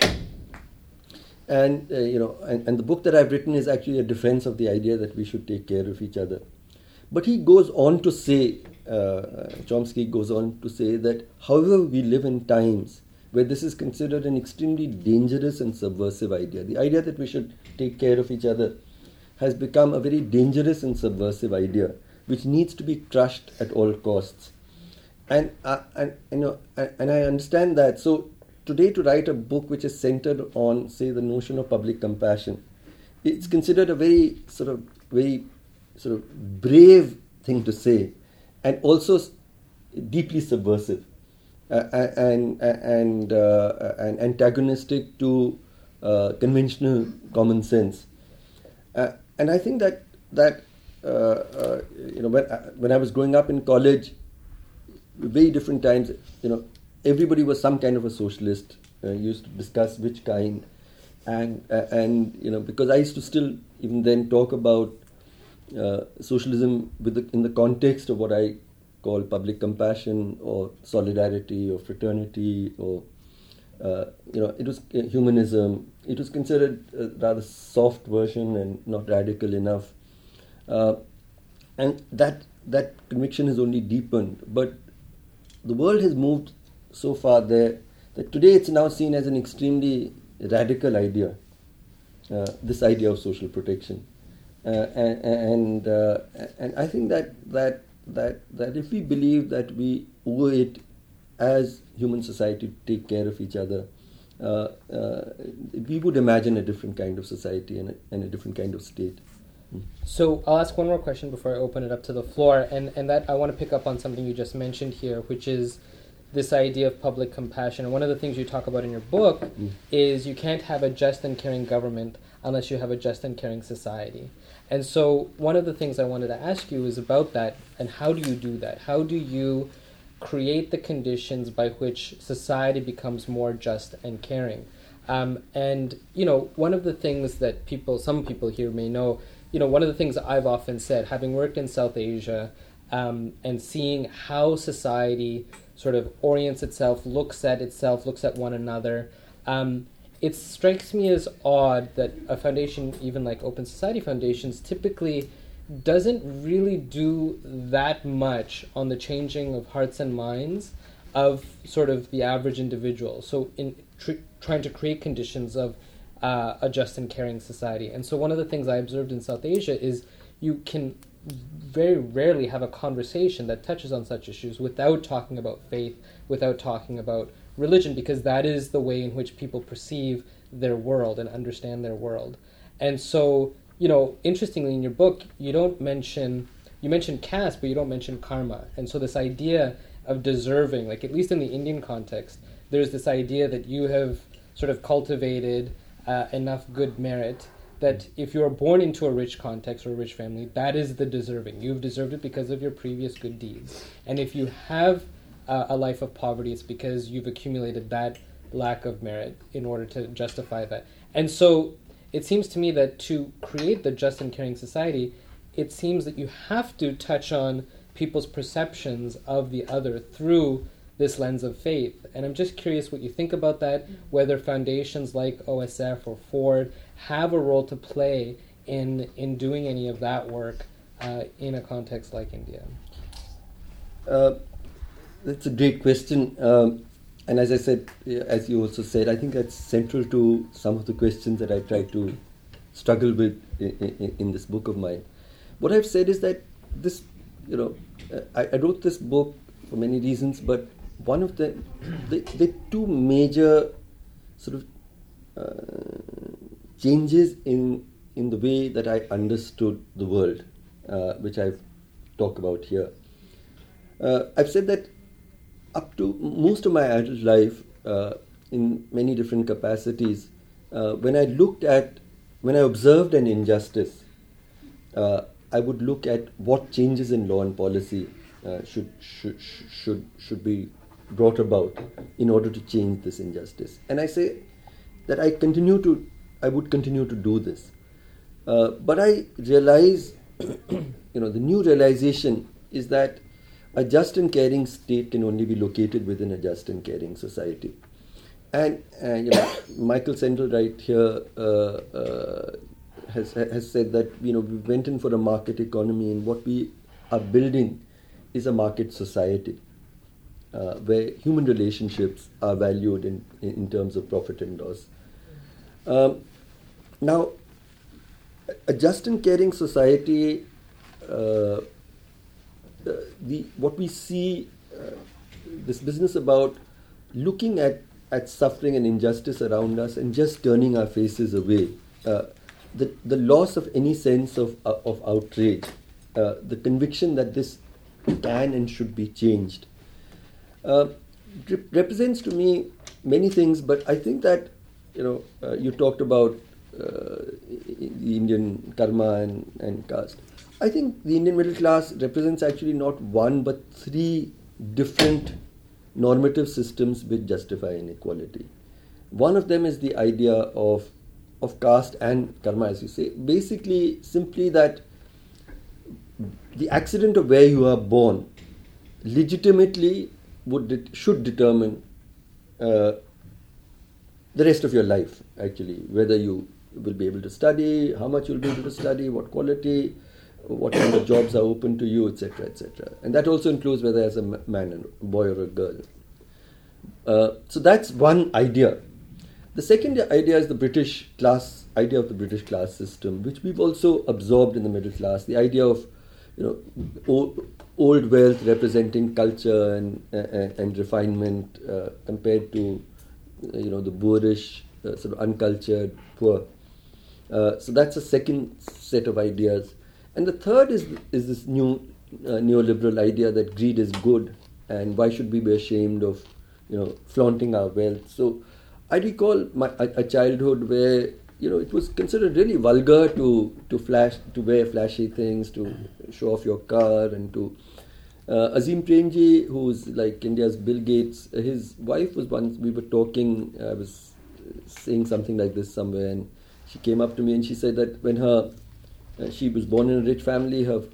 And uh, you know, and, and the book that I've written is actually a defense of the idea that we should take care of each other. But he goes on to say, uh, Chomsky goes on to say that however we live in times where this is considered an extremely dangerous and subversive idea, the idea that we should take care of each other has become a very dangerous and subversive idea which needs to be crushed at all costs. And, uh, and you know, and I understand that. So today to write a book which is centered on, say, the notion of public compassion, it's considered a very sort of very sort of brave thing to say, and also deeply subversive uh, and and uh, and antagonistic to uh, conventional common sense. Uh, and I think that that uh, uh, you know when when I was growing up in college, very different times, you know, everybody was some kind of a socialist. Uh, used to discuss which kind, and uh, and you know, because I used to still even then talk about Uh, socialism with the, in the context of what I call public compassion or solidarity or fraternity or uh, you know, it was uh, humanism. It was considered a rather soft version and not radical enough, uh, and that that conviction has only deepened. But the world has moved so far there that today it's now seen as an extremely radical idea. Uh, this idea of social protection. Uh, and and, uh, and I think that that that that if we believe that we owe it as human society to take care of each other, uh, uh, we would imagine a different kind of society and a, and a different kind of state. So I'll ask one more question before I open it up to the floor, and, and that I want to pick up on something you just mentioned here, which is this idea of public compassion. And one of the things you talk about in your book mm. is you can't have a just and caring government unless you have a just and caring society. And so one of the things I wanted to ask you is about that, and how do you do that? How do you create the conditions by which society becomes more just and caring? Um, and, you know, one of the things that people, some people here may know, you know, one of the things I've often said, having worked in South Asia um, and seeing how society sort of orients itself, looks at itself, looks at one another, um, it strikes me as odd that a foundation, even like Open Society Foundations, typically doesn't really do that much on the changing of hearts and minds of sort of the average individual. So in tr- trying to create conditions of uh, a just and caring society. And so one of the things I observed in South Asia is you can very rarely have a conversation that touches on such issues without talking about faith, without talking about religion, because that is the way in which people perceive their world and understand their world. And so, you know, interestingly in your book, you don't mention, you mention caste, but you don't mention karma. And so this idea of deserving, like at least in the Indian context, there's this idea that you have sort of cultivated uh, enough good merit that if you are born into a rich context or a rich family, that is the deserving. You've deserved it because of your previous good deeds. And if you have uh, a life of poverty, it's because you've accumulated that lack of merit in order to justify that. And so it seems to me that to create the just and caring society, it seems that you have to touch on people's perceptions of the other through this lens of faith. And I'm just curious what you think about that, whether foundations like O S F or Ford have a role to play in in doing any of that work uh, in a context like India. Uh, that's a great question. Um, and as I said, as you also said, I think that's central to some of the questions that I try to struggle with in, in, in this book of mine. What I've said is that this, you know, I, I wrote this book for many reasons, but one of the, the, the two major sort of uh, changes in in the way that I understood the world, uh, which I've talked about here. Uh, I've said that up to most of my adult life, uh, in many different capacities, uh, when I looked at, when I observed an injustice, uh, I would look at what changes in law and policy uh, should, should should should be brought about in order to change this injustice. And I say that I continue to, I would continue to do this. Uh, but I realize, you know, the new realization is that a just and caring state can only be located within a just and caring society. And, uh, you know, Michael Sandel right here uh, uh, has has said that, you know, we went in for a market economy, and what we are building is a market society uh, where human relationships are valued in, in terms of profit and loss. Um, now, a just and caring society, uh, the what we see, uh, this business about looking at, at suffering and injustice around us and just turning our faces away, uh, the the loss of any sense of uh, of outrage, uh, the conviction that this can and should be changed, uh, rep- represents to me many things. But I think that, you know, uh, you talked about uh, the Indian karma and, and caste. I think the Indian middle class represents actually not one but three different normative systems which justify inequality. One of them is the idea of of caste and karma, as you say. Basically, simply that the accident of where you are born legitimately would det- should determine uh, the rest of your life, actually, whether you will be able to study, how much you'll be able to study, what quality, what kind of jobs are open to you, et cetera, et cetera. And that also includes whether as a man, a boy or a girl. Uh, so that's one idea. The second idea is the British class, idea of the British class system, which we've also absorbed in the middle class. The idea of, you know, old, old wealth representing culture and uh, and refinement uh, compared to, you know, the boorish, uh, sort of uncultured poor. Uh, so that's a second set of ideas. And the third is is this new uh, neoliberal idea that greed is good, and why should we be ashamed of, you know, flaunting our wealth. So I recall my a, a childhood where, you know, it was considered really vulgar to to flash to wear flashy things, to show off your car, and to uh, Azim Premji, who's like India's Bill Gates. His wife was once, we were talking. I was saying something like this somewhere, and she came up to me and she said that when her uh, she was born in a rich family, her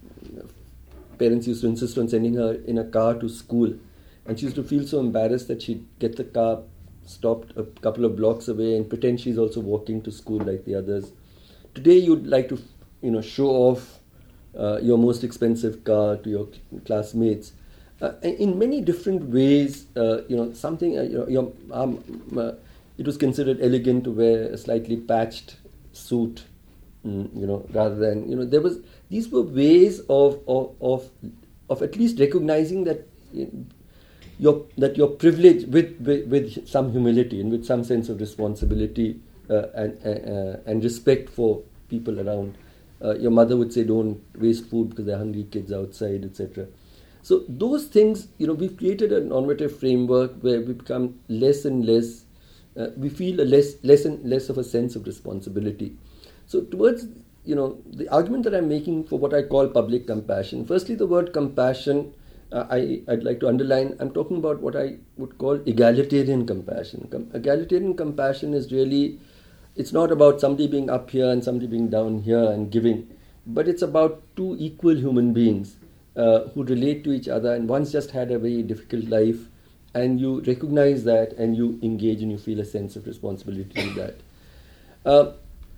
parents used to insist on sending her in a car to school, and she used to feel so embarrassed that she'd get the car stopped a couple of blocks away and pretend she's also walking to school like the others. Today you'd like to, you know, show off uh, your most expensive car to your classmates. Uh, in many different ways, uh, you know, something, uh, you know, your, um, uh, it was considered elegant to wear a slightly patched suit, mm, you know, rather than, you know, there was, these were ways of, of, of, of at least recognizing that you know, your, that your privilege with, with, with some humility and with some sense of responsibility uh, and, uh, and respect for people around. Uh, your mother would say, don't waste food because there are hungry kids outside, et cetera. So those things, you know, we've created a normative framework where we become less and less, uh, we feel a less, less and less of a sense of responsibility. So towards, you know, the argument that I'm making for what I call public compassion, firstly, the word compassion, uh, I, I'd like to underline, I'm talking about what I would call egalitarian compassion. Com- egalitarian compassion is really, it's not about somebody being up here and somebody being down here and giving, but it's about two equal human beings uh, who relate to each other, and one's just had a very difficult life, and you recognize that and you engage and you feel a sense of responsibility to that. Uh,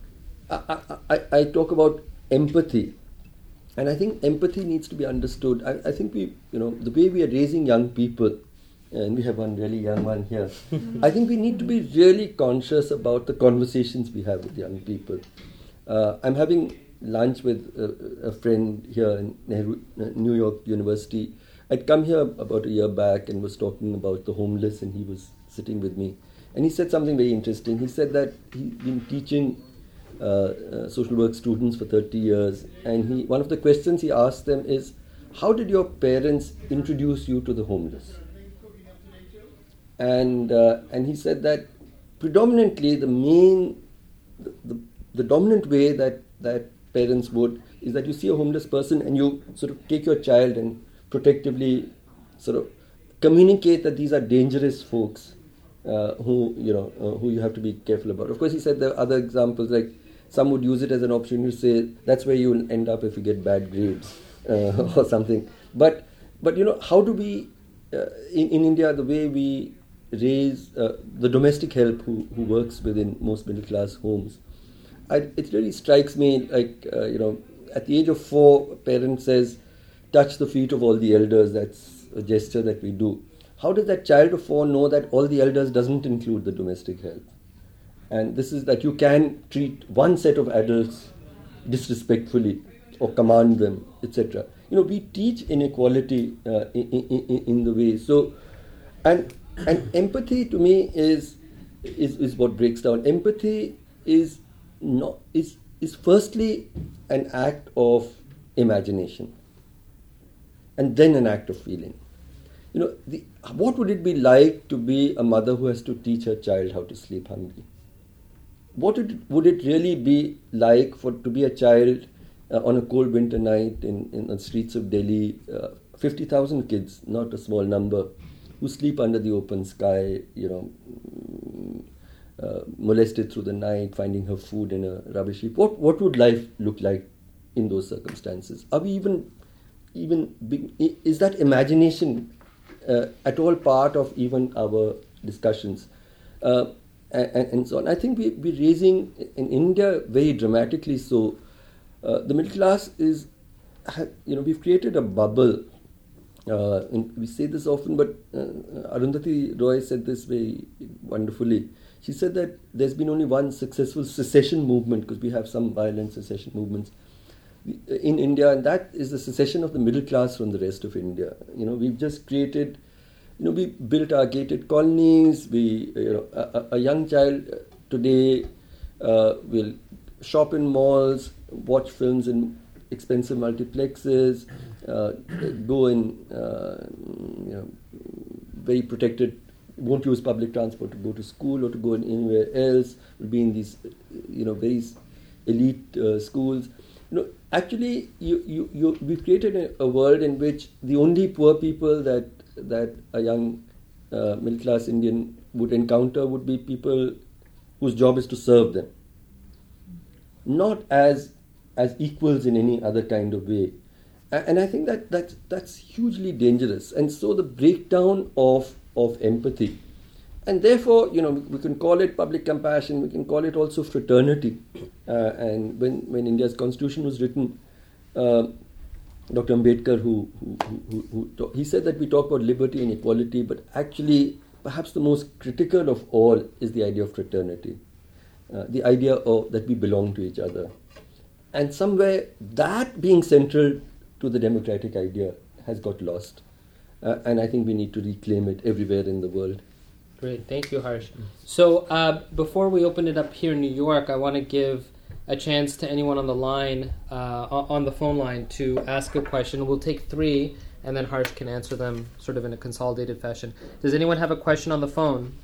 I, I, I talk about empathy, and I think empathy needs to be understood. I, I think we, you know, the way we are raising young people, and we have one really young one here, I think we need to be really conscious about the conversations we have with young people. Uh, I'm having lunch with a, a friend here in Nehru, New York University. I'd come here about a year back and was talking about the homeless, and he was sitting with me. And he said something very interesting. He said that he'd been teaching uh, uh, social work students for thirty years, and he one of the questions he asked them is, how did your parents introduce you to the homeless? And uh, and he said that predominantly the main, the, the, the dominant way that, that parents would is that you see a homeless person and you sort of take your child and protectively sort of communicate that these are dangerous folks uh, who, you know, uh, who you have to be careful about. Of course, he said there are other examples, like some would use it as an option to say that's where you'll end up if you get bad grades uh, or something. But, but you know, how do we, uh, in, in India, the way we raise uh, the domestic help who, who works within most middle class homes, I, it really strikes me like, uh, you know, at the age of four, a parent says, touch the feet of all the elders. That's a gesture that we do. How does that child of four know that all the elders doesn't include the domestic help? And this is that you can treat one set of adults disrespectfully or command them, et cetera. You know, we teach inequality uh, in, in, in the way. So, and and empathy to me is is is what breaks down. Empathy is not is is firstly an act of imagination, and then an act of feeling. You know, the, what would it be like to be a mother who has to teach her child how to sleep hungry? What would, would it really be like for to be a child uh, on a cold winter night in, in the streets of Delhi, uh, fifty thousand kids, not a small number, who sleep under the open sky, you know, uh, molested through the night, finding her food in a rubbish heap. What, what would life look like in those circumstances? Are we even, even be, is that imagination uh, at all part of even our discussions? Uh, and, and so on. I think we, we're raising, in India, very dramatically so, uh, the middle class is, you know, we've created a bubble. Uh, and we say this often, but uh, Arundhati Roy said this very wonderfully. She said that there's been only one successful secession movement, because we have some violent secession movements in India, and that is the secession of the middle class from the rest of India. You know, we've just created, you know, we built our gated colonies. We, you know, a, a young child today uh, will shop in malls, watch films in expensive multiplexes, uh, go in uh, you know, very protected, won't use public transport to go to school or to go in anywhere else, will be in these you know very elite uh, schools. You know, actually, you, you, you, we've created a, a world in which the only poor people that that a young uh, middle-class Indian would encounter would be people whose job is to serve them, not as as equals in any other kind of way. And I think that that's, that's hugely dangerous. And so the breakdown of, of empathy, and therefore, you know, we can call it public compassion, we can call it also fraternity. Uh, and when, when India's constitution was written, uh, Doctor Ambedkar, who, who, who, who talk, he said that we talk about liberty and equality, but actually, perhaps the most critical of all is the idea of fraternity, uh, the idea of that we belong to each other. And somewhere that being central to the democratic idea has got lost. Uh, and I think we need to reclaim it everywhere in the world. Great, thank you, Harsh. So uh, before we open it up here in New York, I want to give a chance to anyone on the line, uh, on the phone line, to ask a question. We'll take three, and then Harsh can answer them sort of in a consolidated fashion. Does anyone have a question on the phone?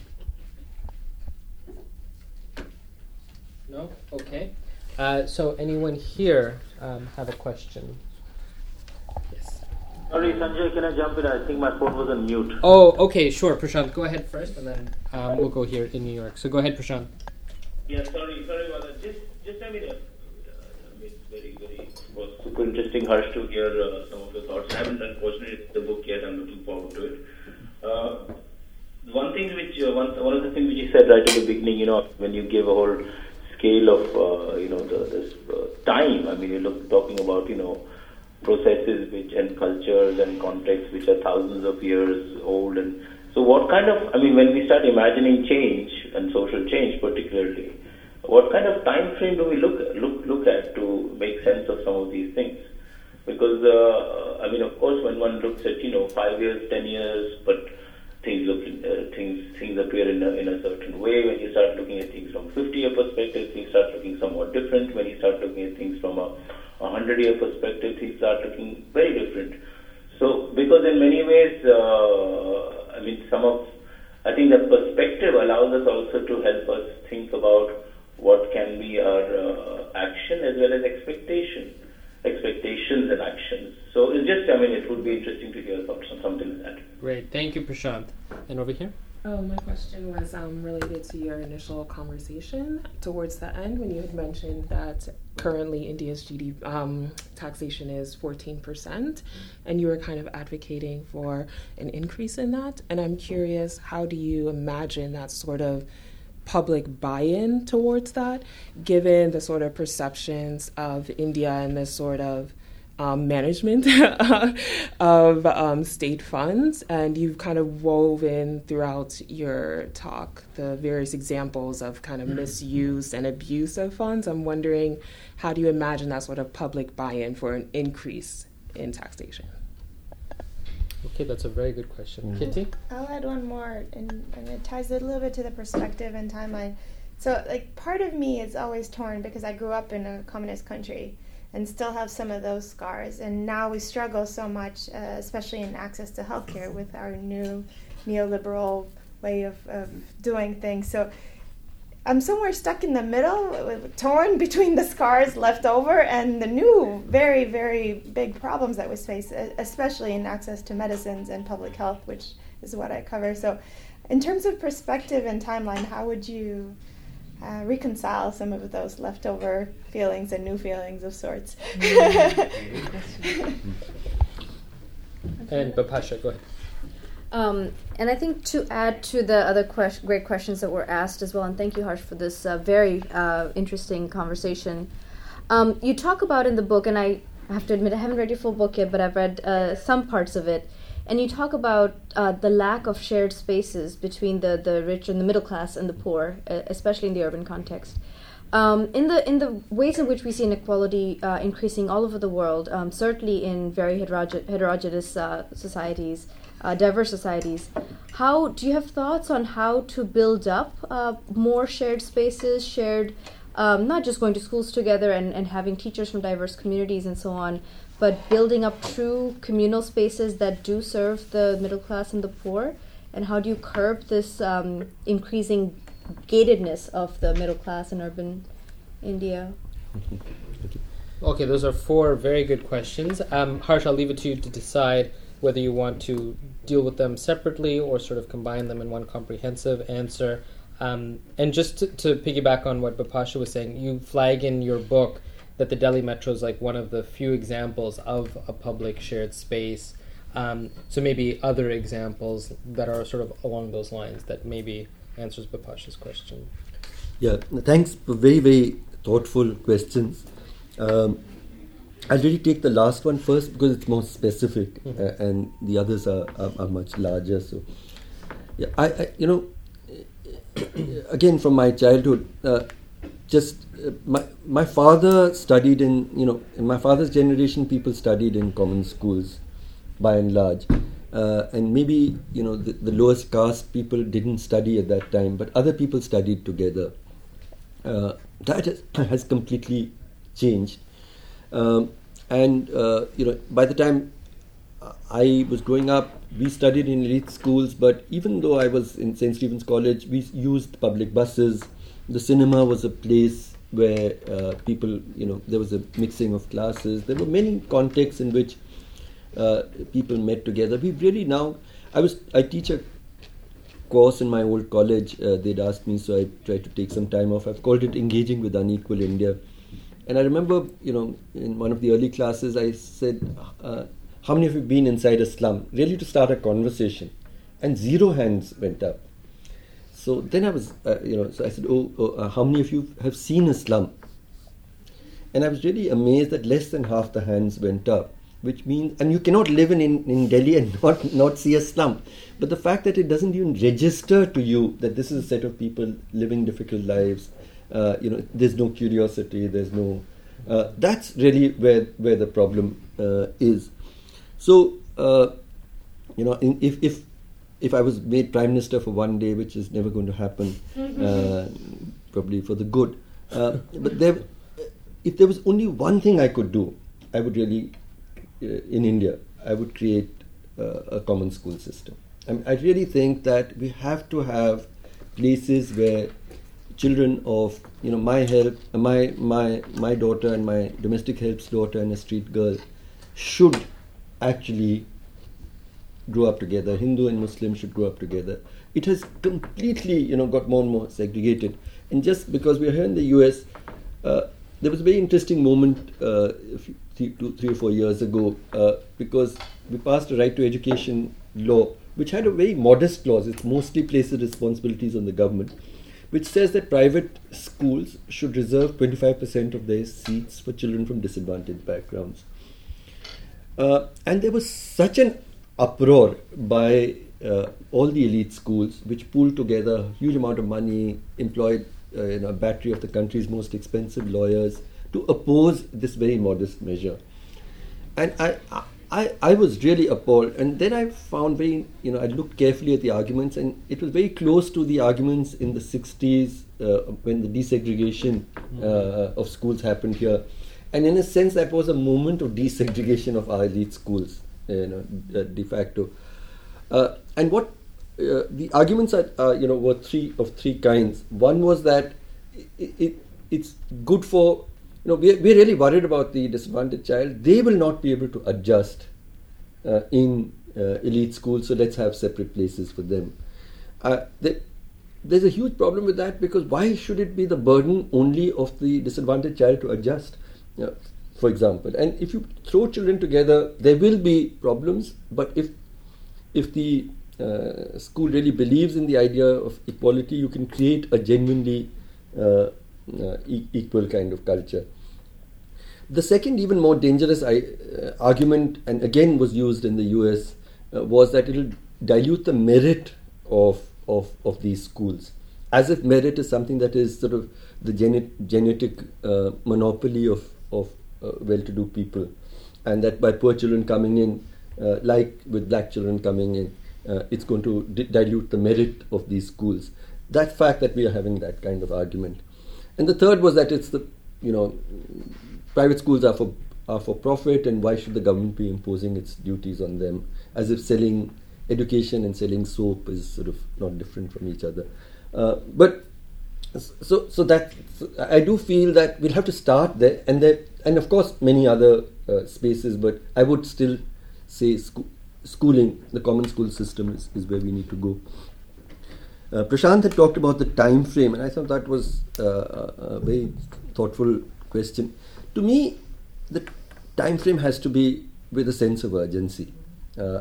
No? Okay. Uh, so anyone here um, have a question? Yes. Sorry, Sanjay, can I jump in? I think my phone was on mute. Oh, okay, sure. Prashant, go ahead first, and then um, we'll go here in New York. So go ahead, Prashant. Yeah, sorry, sorry about that. Just, just I mean, uh, I mean, very, very, it was super interesting, Harsh, to hear uh, some of your thoughts. I haven't unfortunately read the book yet. I'm looking forward to it. Uh, one thing which, uh, one, one of the things which you said right at the beginning, you know, when you give a whole scale of, uh, you know, the, this uh, time. I mean, you look talking about, you know, processes which and cultures and contexts which are thousands of years old. And so what kind of, I mean, when we start imagining change and social change particularly, what kind of time frame do we look look look at to make sense of some of these things? Because, uh, I mean, of course, when one looks at, you know, five years, ten years, but things look uh, things things appear in a, in a certain way. When you start looking at things from fifty-year perspective, things start looking somewhat different. When you start looking at things from a hundred-year perspective, things start looking very different. So, because in many ways, uh, I mean, some of I think the perspective allows us also to help us think about what can be our uh, action as well as expectation, expectations and actions. So it's just, I mean, it would be interesting to hear about something like that. Great, thank you, Prashant. And over here? Oh, my question was um, related to your initial conversation towards the end when you had mentioned that currently India's G D P um, taxation is fourteen percent, and you were kind of advocating for an increase in that. And I'm curious, how do you imagine that sort of public buy-in towards that, given the sort of perceptions of India and this sort of Um, management of um, state funds, and you've kind of woven throughout your talk the various examples of kind of misuse and abuse of funds. I'm wondering, how do you imagine that sort of public buy-in for an increase in taxation? Okay, that's a very good question. Mm-hmm. Kitty? I'll add one more, and, and it ties a little bit to the perspective and timeline. So, like, part of me is always torn because I grew up in a communist country and still have some of those scars. And now we struggle so much, uh, especially in access to healthcare with our new neoliberal way of, of doing things. So I'm somewhere stuck in the middle, torn between the scars left over and the new, very, very big problems that we face, especially in access to medicines and public health, which is what I cover. So in terms of perspective and timeline, how would you Uh, reconcile some of those leftover feelings and new feelings of sorts? And Bapasha, go ahead. Um, and I think to add to the other que- great questions that were asked as well, and thank you, Harsh, for this uh, very uh, interesting conversation. Um, you talk about in the book, and I have to admit I haven't read your full book yet, but I've read uh, some parts of it, and you talk about uh, the lack of shared spaces between the, the rich and the middle class and the poor, uh, especially in the urban context. Um, in the in the ways in which we see inequality uh, increasing all over the world, um, certainly in very heteroge- heterogeneous uh, societies, uh, diverse societies, how do you have thoughts on how to build up uh, more shared spaces, shared um, not just going to schools together and, and having teachers from diverse communities and so on, but building up true communal spaces that do serve the middle class and the poor? And how do you curb this um, increasing gatedness of the middle class in urban India? Okay, those are four very good questions. Um, Harsh, I'll leave it to you to decide whether you want to deal with them separately or sort of combine them in one comprehensive answer. Um, and just to, to piggyback on what Bipasha was saying, you flag in your book that the Delhi Metro is like one of the few examples of a public shared space. Um, so maybe other examples that are sort of along those lines that maybe answers Bipasha's question. Yeah, thanks for very, very thoughtful questions. Um, I'll really take the last one first because it's more specific, mm-hmm. uh, and the others are, are, are much larger. So, yeah, I, I you know, again from my childhood, uh, just uh, my my father studied in you know in my father's generation, people studied in common schools, by and large, uh, and maybe you know the, the lowest caste people didn't study at that time, but other people studied together. Uh, that has, has completely changed. Um, and, uh, you know, by the time I was growing up, we studied in elite schools, but even though I was in Saint Stephen's College, we used public buses. The cinema was a place where uh, people, you know, there was a mixing of classes. There were many contexts in which uh, people met together. We really now, I was, I teach a course in my old college. Uh, they'd asked me, so I tried to take some time off. I've called it Engaging with Unequal India. And I remember, you know, in one of the early classes, I said, uh, how many of you have been inside a slum? Really to start a conversation. And zero hands went up. So then I was, uh, you know, so I said, oh, oh uh, how many of you have seen a slum? And I was really amazed that less than half the hands went up, which means, and you cannot live in, in, in Delhi and not, not see a slum. But the fact that it doesn't even register to you that this is a set of people living difficult lives, Uh, you know, there's no curiosity, there's no... Uh, that's really where where the problem uh, is. So, uh, you know, in, if if if I was made Prime Minister for one day, which is never going to happen, uh, probably for the good, uh, but there, if there was only one thing I could do, I would really, uh, in India, I would create uh, a common school system. I mean, I really think that we have to have places where children of, you know, my help, my my my daughter and my domestic help's daughter and a street girl should actually grow up together. Hindu and Muslim should grow up together. It has completely, you know, got more and more segregated. And just because we are here in the U S, uh, there was a very interesting moment uh, a few, three, two, three or four years ago uh, because we passed a right to education law, which had a very modest clause. It mostly places responsibilities on the government, which says that private schools should reserve twenty-five percent of their seats for children from disadvantaged backgrounds. Uh, and there was such an uproar by uh, all the elite schools, which pooled together a huge amount of money, employed uh, you know, a battery of the country's most expensive lawyers to oppose this very modest measure. And I, I, I was really appalled. And then I found very, you know, I looked carefully at the arguments, and it was very close to the arguments in the sixties uh, when the desegregation uh, of schools happened here. And in a sense, that was a moment of desegregation of our elite schools, you know, de facto. Uh, and what uh, the arguments are, uh, you know, were three of three kinds. One was that it, it, it's good for, you know, we're, we're really worried about the disadvantaged child. They will not be able to adjust uh, in uh, elite schools, so let's have separate places for them. Uh, they, there's a huge problem with that, because why should it be the burden only of the disadvantaged child to adjust, uh, for example? And if you throw children together, there will be problems, but if if the uh, school really believes in the idea of equality, you can create a genuinely uh, uh, e equal kind of culture. The second, even more dangerous I, uh, argument, and again was used in the U S, uh, was that it will dilute the merit of, of, of these schools, as if merit is something that is sort of the gene genetic uh, monopoly of, of uh, well-to-do people, and that by poor children coming in, uh, like with black children coming in, uh, it's going to dilute the merit of these schools. That fact that we are having that kind of argument. and the third was that it's the, you know, private schools are for are for profit, and why should the government be imposing its duties on them, as if selling education and selling soap is sort of not different from each other. Uh, but so so that so I do feel that we'll have to start there, and there, and of course many other uh, spaces. But I would still say sco- schooling, the common school system, is, is where we need to go. Uh, Prashant had talked about the time frame, and I thought that was uh, a, a very thoughtful question. To me, the time frame has to be with a sense of urgency. Uh,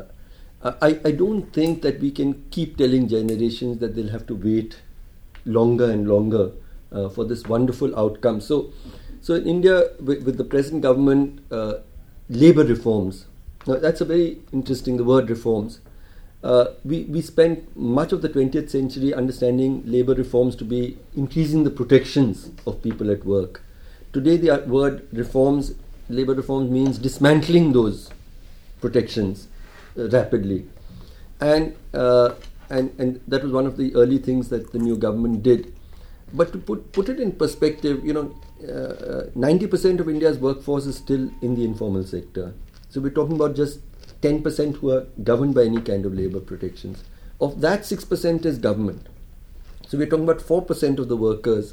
I, I don't think that we can keep telling generations that they'll have to wait longer and longer uh, for this wonderful outcome. So, so in India, with, with the present government, uh, labour reforms. Now, that's a very interesting, the word reforms. Uh, we, we spent much of the twentieth century understanding labour reforms to be increasing the protections of people at work. Today, the word reforms, labour reforms, means dismantling those protections uh, rapidly. And, uh, and, and that was one of the early things that the new government did. But to put, put it in perspective, you know, uh, ninety percent of India's workforce is still in the informal sector. So we're talking about just ten percent who are governed by any kind of labour protections. Of that, six percent is government. So we're talking about four percent of the workers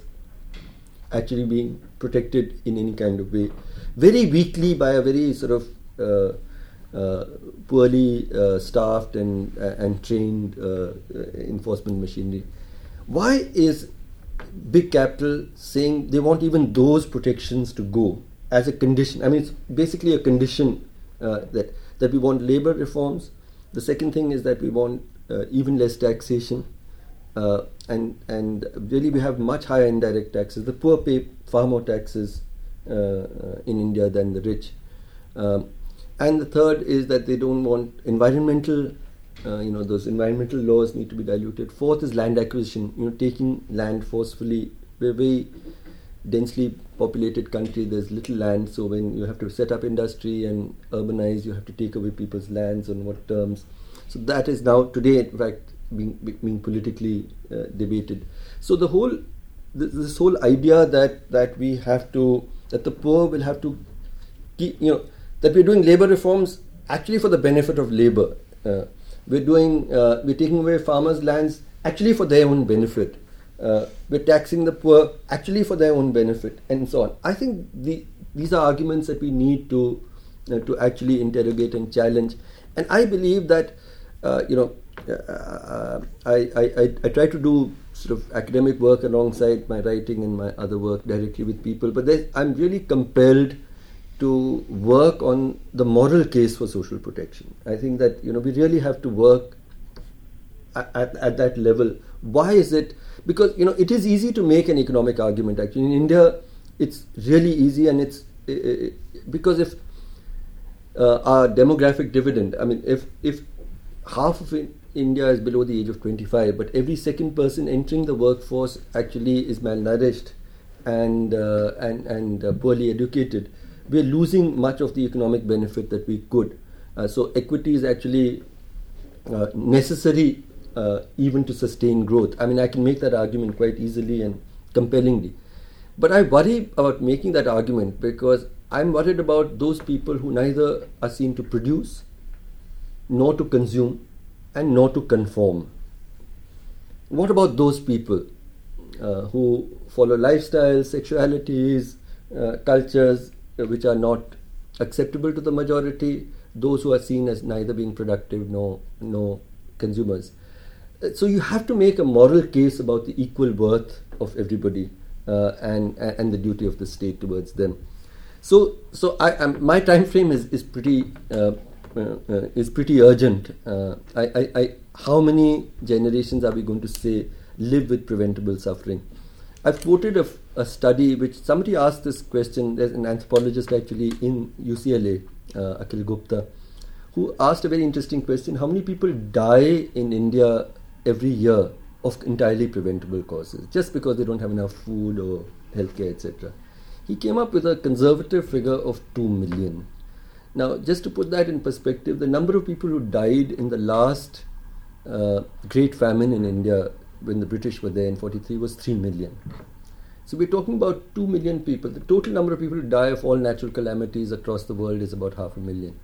actually being protected in any kind of way, very weakly by a very sort of uh, uh, poorly uh, staffed and, uh, and trained uh, uh, enforcement machinery. Why is big capital saying they want even those protections to go as a condition? I mean, it's basically a condition uh, that that we want labour reforms. The second thing is that we want uh, even less taxation, uh, and and really we have much higher indirect taxes. The poor pay far more taxes uh, uh, in India than the rich. Um, and the third is that they don't want environmental, uh, you know, those environmental laws need to be diluted. Fourth is land acquisition, you know, taking land forcefully. We're a very densely populated country, there's little land, so when you have to set up industry and urbanize, you have to take away people's lands on what terms. So that is now today, in fact, being, being politically uh, debated. So the whole, this, this whole idea that, that we have to, that the poor will have to keep, you know, that we're doing labour reforms actually for the benefit of labour. Uh, we're doing, uh, we're taking away farmers' lands actually for their own benefit. Uh, we're taxing the poor actually for their own benefit, and so on. I think the, these are arguments that we need to uh, to actually interrogate and challenge. And I believe that uh, you know uh, I, I I try to do sort of academic work alongside my writing and my other work directly with people, but I'm really compelled to work on the moral case for social protection. I think that you know we really have to work at, at, at that level. Why is it? Because you know it is easy to make an economic argument. Actually, in India, it's really easy, and it's uh, because if uh, our demographic dividend, I mean, if if half of it, India is below the age of twenty-five, but every second person entering the workforce actually is malnourished and uh, and and uh, poorly educated, we're losing much of the economic benefit that we could. Uh, so equity is actually uh, necessary. Uh, even to sustain growth. I mean, I can make that argument quite easily and compellingly. But I worry about making that argument because I'm worried about those people who neither are seen to produce, nor to consume, and nor to conform. What about those people uh, who follow lifestyles, sexualities, uh, cultures uh, which are not acceptable to the majority, those who are seen as neither being productive nor, nor consumers? So you have to make a moral case about the equal worth of everybody uh, and and the duty of the state towards them. So so I um, my time frame is is pretty uh, uh, uh, is pretty urgent. Uh, I, I, I how many generations are we going to say live with preventable suffering? I've quoted a, a study which somebody asked this question. There's an anthropologist actually in U C L A, uh, Akhil Gupta, who asked a very interesting question: how many people die in India every year of entirely preventable causes, just because they don't have enough food or healthcare, et cetera. He came up with a conservative figure of two million. Now, just to put that in perspective, the number of people who died in the last uh, great famine in India when the British were there in forty-three was three million. So we're talking about two million people. The total number of people who die of all natural calamities across the world is about half a million.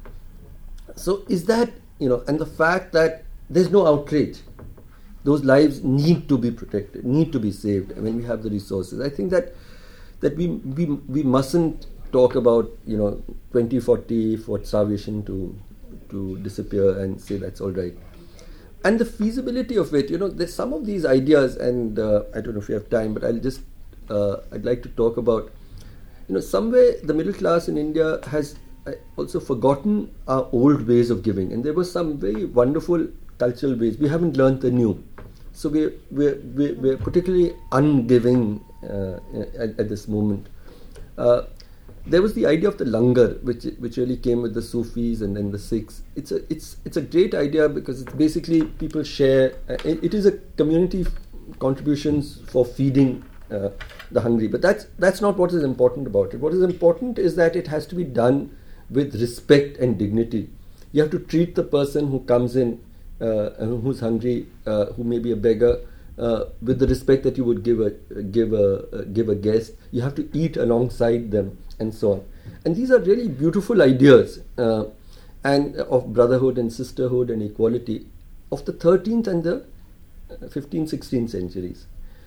So is that, you know, and the fact that there's no outrage. Those lives need to be protected, need to be saved when we have the resources. I think that that we we, we mustn't talk about, you know, twenty forty for starvation to to disappear and say that's all right. And the feasibility of it, you know, there's some of these ideas, and uh, I don't know if you have time, but I'll just Uh, I'd like to talk about, you know, somewhere the middle class in India has uh, also forgotten our old ways of giving, and there were some very wonderful cultural ways. We haven't learned the new, so we're we're we're, we're particularly ungiving uh, at, at this moment. Uh, there was the idea of the langar, which which really came with the Sufis and then the Sikhs. It's a it's it's a great idea because it's basically people share. Uh, it, it is a community f- contributions for feeding Uh, the hungry, but that's that's not what is important about it. What is important is that it has to be done with respect and dignity. You have to treat the person who comes in, uh, who's hungry, uh, who may be a beggar, uh, with the respect that you would give a give a uh, give a guest. You have to eat alongside them, and so on. And these are really beautiful ideas, uh, and uh, of brotherhood and sisterhood and equality of the thirteenth and the fifteenth, sixteenth centuries.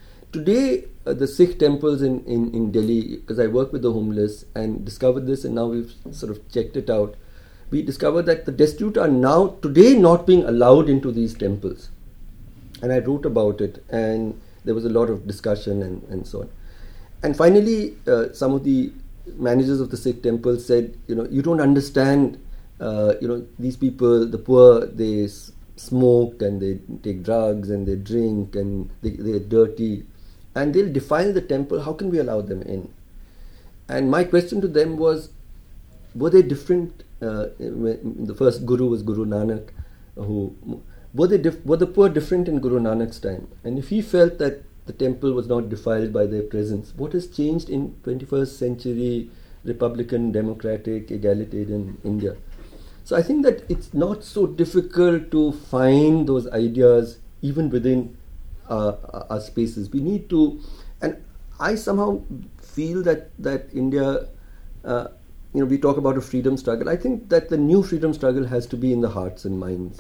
Today, uh, the Sikh temples in, in, in Delhi, because I work with the homeless and discovered this, and now we've sort of checked it out, we discovered that the destitute are now, today, not being allowed into these temples. And I wrote about it, and there was a lot of discussion and, and so on. And finally, uh, some of the managers of the Sikh temples said, you know, you don't understand, uh, you know, these people, the poor, they s- smoke and they take drugs and they drink and they, they're dirty. And they'll defile the temple. How can we allow them in? And my question to them was, were they different? Uh, when the first guru was Guru Nanak. Who were they? Dif- were the poor different in Guru Nanak's time? And if he felt that the temple was not defiled by their presence, what has changed in twenty-first century Republican, democratic, egalitarian India? So I think that it's not so difficult to find those ideas even within Uh, our spaces. We need to, and I somehow feel that that India, uh, you know, we talk about a freedom struggle. I think that the new freedom struggle has to be in the hearts and minds.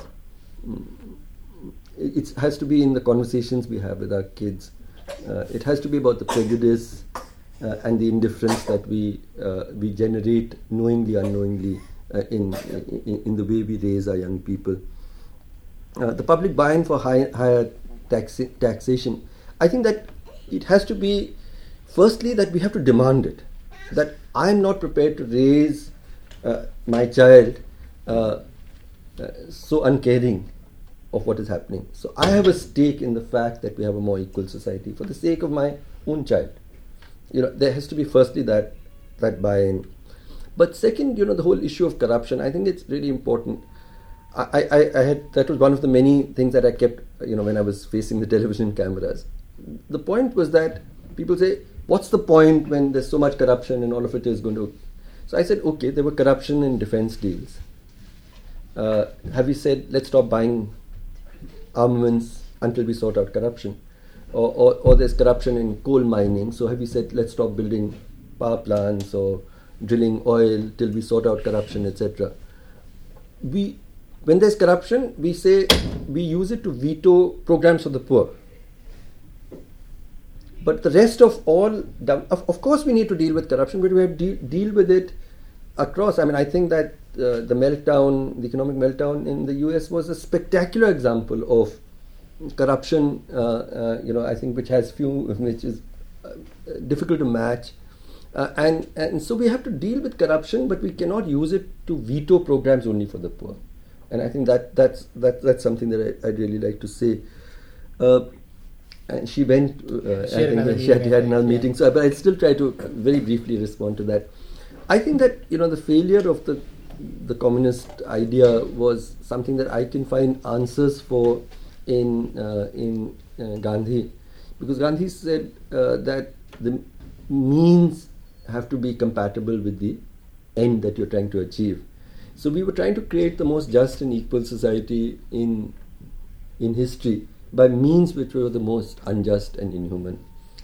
It has to be in the conversations we have with our kids. Uh, it has to be about the prejudice uh, and the indifference that we uh, we generate knowingly, unknowingly uh, in, in in the way we raise our young people. Uh, the public buy-in for high, higher Taxi- taxation. I think that it has to be, firstly, that we have to demand it. That I'm not prepared to raise uh, my child uh, uh, so uncaring of what is happening. So I have a stake in the fact that we have a more equal society for the sake of my own child. You know, there has to be firstly that that buy-in. But second, you know, the whole issue of corruption. I think it's really important. I, I, I had that was one of the many things that I kept, you know, when I was facing the television cameras. The point was that people say, what's the point when there's so much corruption and all of it is going to... So I said, okay, there were corruption in defense deals. Uh, have we said, let's stop buying armaments until we sort out corruption? Or, or, or there's corruption in coal mining, so have we said, let's stop building power plants or drilling oil till we sort out corruption, et cetera. We... When there's corruption, we say we use it to veto programs for the poor. But the rest of all, of, of course we need to deal with corruption, but we have to de- deal with it across. I mean, I think that uh, the meltdown, the economic meltdown in the U S was a spectacular example of corruption, uh, uh, you know, I think which has few, which is uh, difficult to match. Uh, and, and so we have to deal with corruption, but we cannot use it to veto programs only for the poor. And I think that that's that that's something that I, I'd really like to say. Uh, and she went. Uh, she I had think another she had, had another yeah. meeting. So, but I'll still try to very briefly respond to that. I think that, you know, the failure of the the communist idea was something that I can find answers for in uh, in uh, Gandhi, because Gandhi said uh, that the means have to be compatible with the end that you're trying to achieve. So we were trying to create the most just and equal society in in history by means which were the most unjust and inhuman.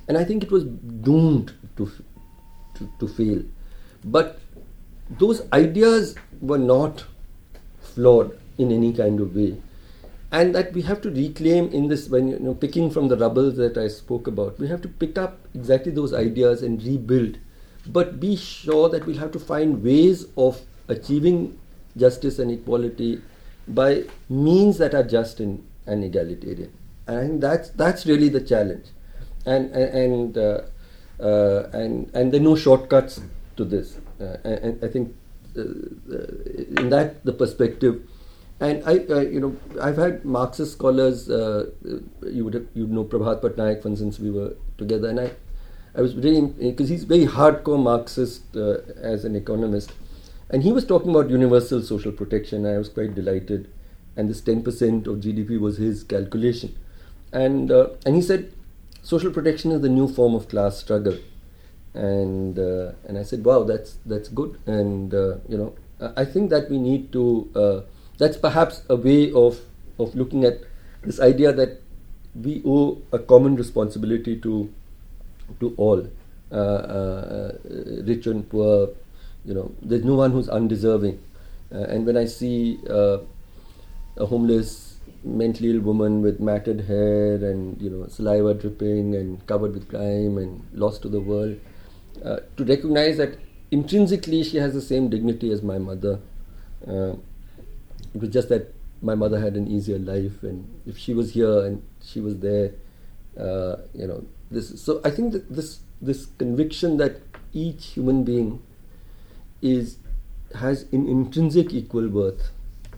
and I think it was doomed to to, to fail. But those ideas were not flawed in any kind of way, and that we have to reclaim in this, when you know, picking from the rubble that I spoke about, we have to pick up exactly those ideas and rebuild, but be sure that we'll have to find ways of achieving justice and equality by means that are just and, and egalitarian. And I think that's that's really the challenge, and and uh, uh, and and there are no shortcuts to this. Uh, and I think uh, uh, in that the perspective, and I uh, you know I've had Marxist scholars. Uh, you would have, you know Prabhat Patnaik, for instance, we were together, and I I was really, because he's very hardcore Marxist uh, as an economist, and he was talking about universal social protection. I was quite delighted, and this ten percent of G D P was his calculation, and uh, and he said social protection is the new form of class struggle. And uh, and I said, wow, that's that's good. And uh, you know, I think that we need to. Uh, that's perhaps a way of of looking at this idea that we owe a common responsibility to to all, uh, uh, rich and poor. You know, there's no one who's undeserving. Uh, and when I see uh, a homeless, mentally ill woman with matted hair and you know saliva dripping and covered with grime and lost to the world. Uh, to recognize that intrinsically she has the same dignity as my mother. Uh, it was just that my mother had an easier life, and if she was here and she was there, uh, you know, this. So I think that this this conviction that each human being is has an intrinsic equal worth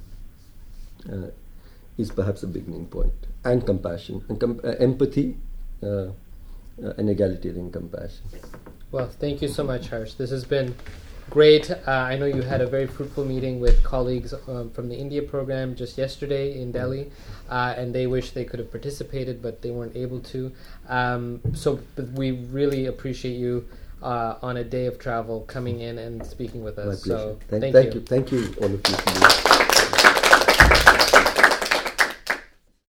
uh, is perhaps a beginning point, and compassion and com- uh, empathy uh, uh, and egalitarian compassion. Well, thank you so much, Harsh. This has been great. Uh, I know you had a very fruitful meeting with colleagues um, from the India program just yesterday in Delhi, uh, and they wish they could have participated, but they weren't able to. Um, so but we really appreciate you uh, on a day of travel coming in and speaking with us. My pleasure. So thank, thank, thank you. you. Thank you, all of you. For